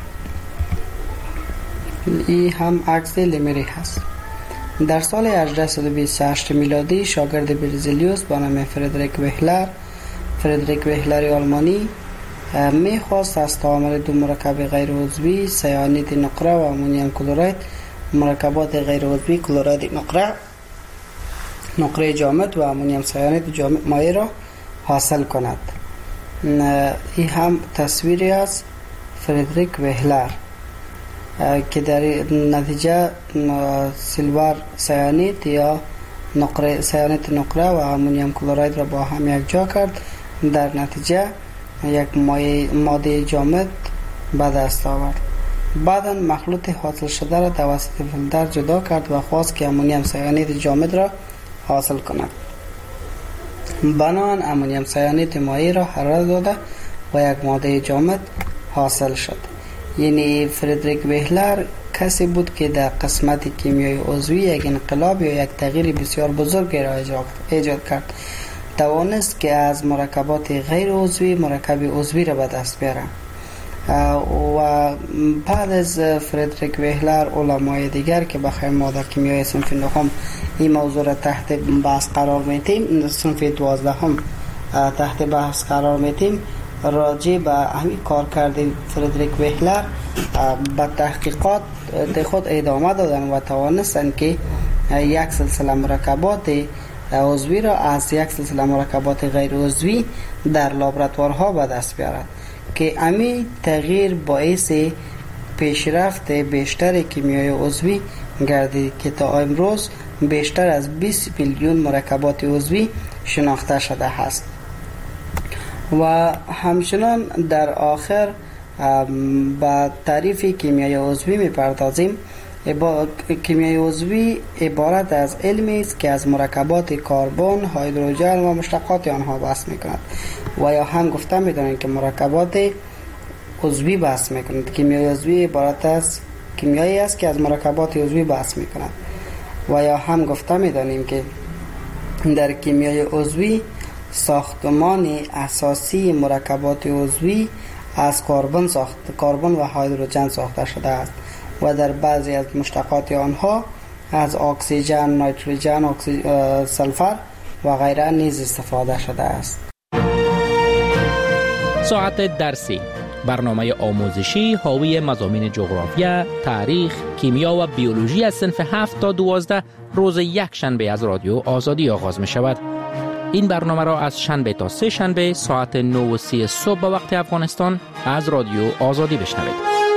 این هم عکس لیمری هست. در سال هجده و بیست و هشت میلادی شاگرد برزیلیوس به نام فردریک وهلر فردریک وهلر آلمانی میخواست از تعامل دو مرکب غیر عضوی سیانید نقره و امونیوم کلورید مرکبات غیر عضوی کلورید نقره نقره جامد و امونیوم سیانید جامد مایع را حاصل کند. این هم تصویری از فردریک وهلر که در نتیجه سیلور سیانید یا نقره سیانید نقره و امونیوم کلورید را با هم یک جا کرد در نتیجه یک ماده جامد به دست آورد. بعدا مخلوط حاصل شده را توسط فیلتر جدا کرد و خواست که امونیم سیانید جامد را حاصل کند. بنابراین امونیم سیانید مایع را حرارت داده و یک ماده جامد حاصل شد. یعنی فردریک وهلر کسی بود که در قسمت کیمیای عضوی یک انقلاب یا یک تغییر بسیار بزرگی را ایجاد کرد. توانست که از مرکبات غیر عضوی مرکب عضوی را به دست بیاره. و بعد از فردریک وهلر علمای دیگر که بخیر ما در کیمیای صنف نهم این موضوع را تحت بحث قرار میتیم، صنف دوازدهم تحت بحث قرار میتیم، راجع به همین کار کرده فردریک وهلر به تحقیقات خود ادامه دادن و توانستن که یک سلسله مرکبات عضوی را از یک سلسله مرکبات غیر عضوی در لابراتوارها به دست بیارند که امی تغییر باعث پیشرفت بیشتر کیمیای عضوی گردید که تا امروز بیشتر از بیست میلیون مرکبات عضوی شناخته شده است. و همچنان در آخر با تعریف کیمیای عضوی میپردازیم. کیمیای عضوی عبارت از علمی است که از مرکبات کربن، هیدروژن و مشتقات آنها بحث میکند و یا هم گفته میدانیم که مرکبات عضوی بحث میکند. کیمیای عضوی عبارت از کیمیایی است که از مرکبات عضوی بحث میکند و یا هم گفته میدانیم که در کیمیای عضوی ساختمان اساسی مرکبات عضوی از کربن ساخت کربن و هیدروژن ساخته شده است و در بعضی از مشتقات آنها از اکسیژن، نیتروژن، اکسی... سلفر و غیره نیز استفاده شده است. ساعت درسی، برنامه آموزشی حاوی مضامین جغرافیا، تاریخ، کیمیا و بیولوژی از صنف هفت تا دوازده روز یک شنبه از رادیو آزادی آغاز می شود. این برنامه را از شنبه تا سه شنبه ساعت نه و سی صبح به وقت افغانستان از رادیو آزادی بشنوید.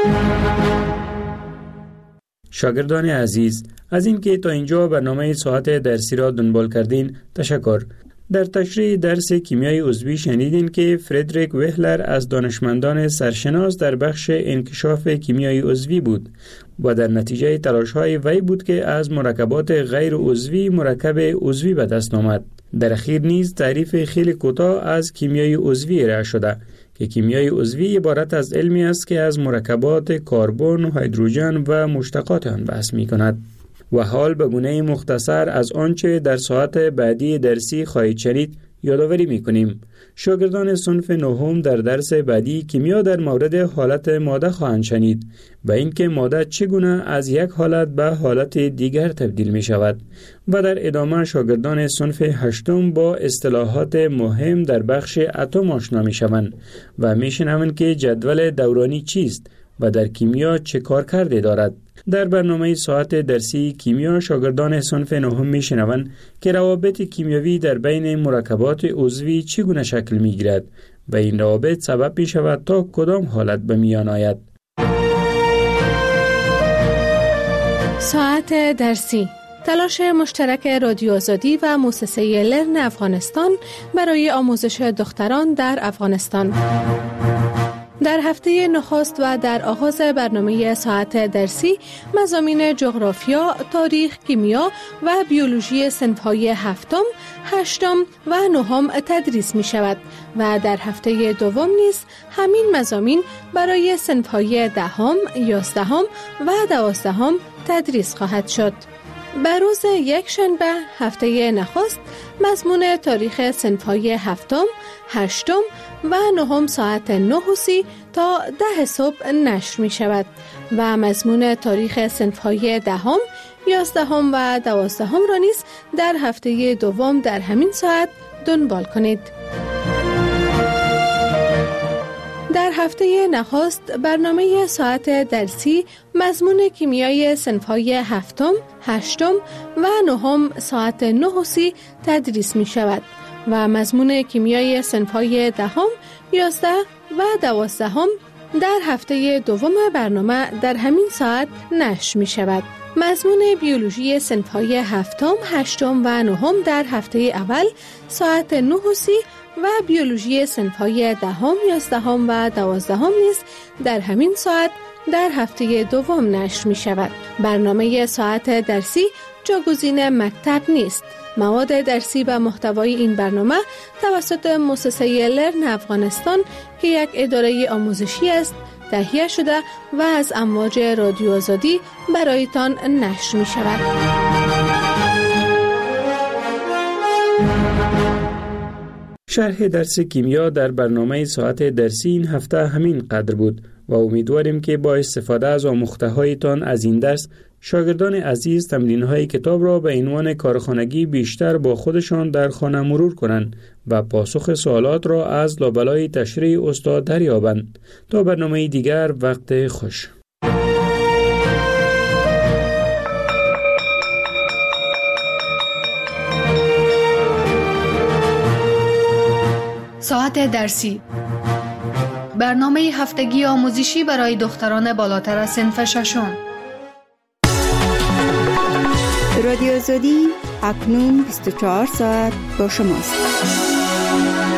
شاگردان عزیز، از اینکه تا اینجا برنامه ساعت درسی را دنبال کردین تشکر. در تشریح درس کیمیای عضوی شنیدین که فردریک وهلر از دانشمندان سرشناس در بخش انکشاف کیمیای عضوی بود و در نتیجه تلاش‌های وی بود که از مرکبات غیر عضوی مرکب عضوی به دست آمد. در اخیر نیز تعریف خیلی کوتاه از کیمیای عضوی ارائه شده که کیمیای عضوی عبارت از علمی است که از مرکبات کربن، هیدروژن و مشتقات آن بحث می‌کند. و حال به گونه مختصر از آنچه در ساعت بعدی درسی خواهید شنید یادآوری می‌کنیم. شاگردان صنف نهم در درس بعدی کیمیا در مورد حالت ماده خواهند شنید و اینکه ماده چگونه از یک حالت به حالت دیگر تبدیل می شود و در ادامه شاگردان صنف هشتم با اصطلاحات مهم در بخش اتم آشنا می شوند و می شنوند که جدول دورانی چیست و در کیمیا چه کار کرده دارد. در برنامه ساعت درسی کیمیا شاگردان صنف نهم میشنوند که روابط کیمیاوی در بین مرکبات عضوی چگونه شکل میگیرد و این روابط سبب می شود تا کدام حالت به میان آید. ساعت درسی، تلاش مشترک رادیو آزادی و مؤسسه لرن افغانستان برای آموزش دختران در افغانستان. در هفته نخست و در آغاز برنامه ساعت درسی مضامین جغرافیا، تاریخ، کیمیا و بیولوژی صنف‌های هفتم، هشتم و نهم تدریس می شود و در هفته دوم نیز همین مضامین برای صنف‌های دهم، یازدهم و دوازدهم تدریس خواهد شد. بر روز یک شنبه هفته نخست مضمون تاریخ صنف‌های هفتم، هشتم و نهم ساعت نه و سی تا ده صبح نشر می شود و مضمون تاریخ صنف‌های دهم، یازدهم و دوازدهم را نیز در هفته دوم در همین ساعت دنبال کنید. در هفته نخست برنامه ساعت درسی مضمون کیمیای صنف‌های هفتم، هشتم و نهم ساعت نه و سی تدریس می شود و مضمون کیمیای صنف‌های دهم، یازده و دوازدهم در هفته دوم برنامه در همین ساعت نشر می شود. مضمون بیولوژی صنف‌های هفتم، هشتم و نهم در هفته اول ساعت نه و سی و بیولوژی صنف‌های دهم، یازدهم و دوازدهم نیز در همین ساعت در هفته دوم نشر می شود. برنامه ساعت درسی جاگزین مکتب نیست. مواد درسی و محتوای این برنامه توسط مؤسسه لرن افغانستان که یک اداره آموزشی است تهیه شده و از امواج رادیو آزادی برایتان نشر می شود. شرح درس کیمیا در برنامه ساعت درسی این هفته همین قدر بود و امیدواریم که با استفاده از آموخته هایتان از این درس شاگردان عزیز تمرین های کتاب را به عنوان کارخانگی بیشتر با خودشان در خانه مرور کنند و پاسخ سوالات را از لابلای تشریح استاد دریابند. تا برنامه دیگر، وقت خوش. ساعت درسی، برنامه هفتگی آموزشی برای دختران بالاتر از صنف ششم. رادیو آزادی اکنون بیست و چهار ساعت با شماست.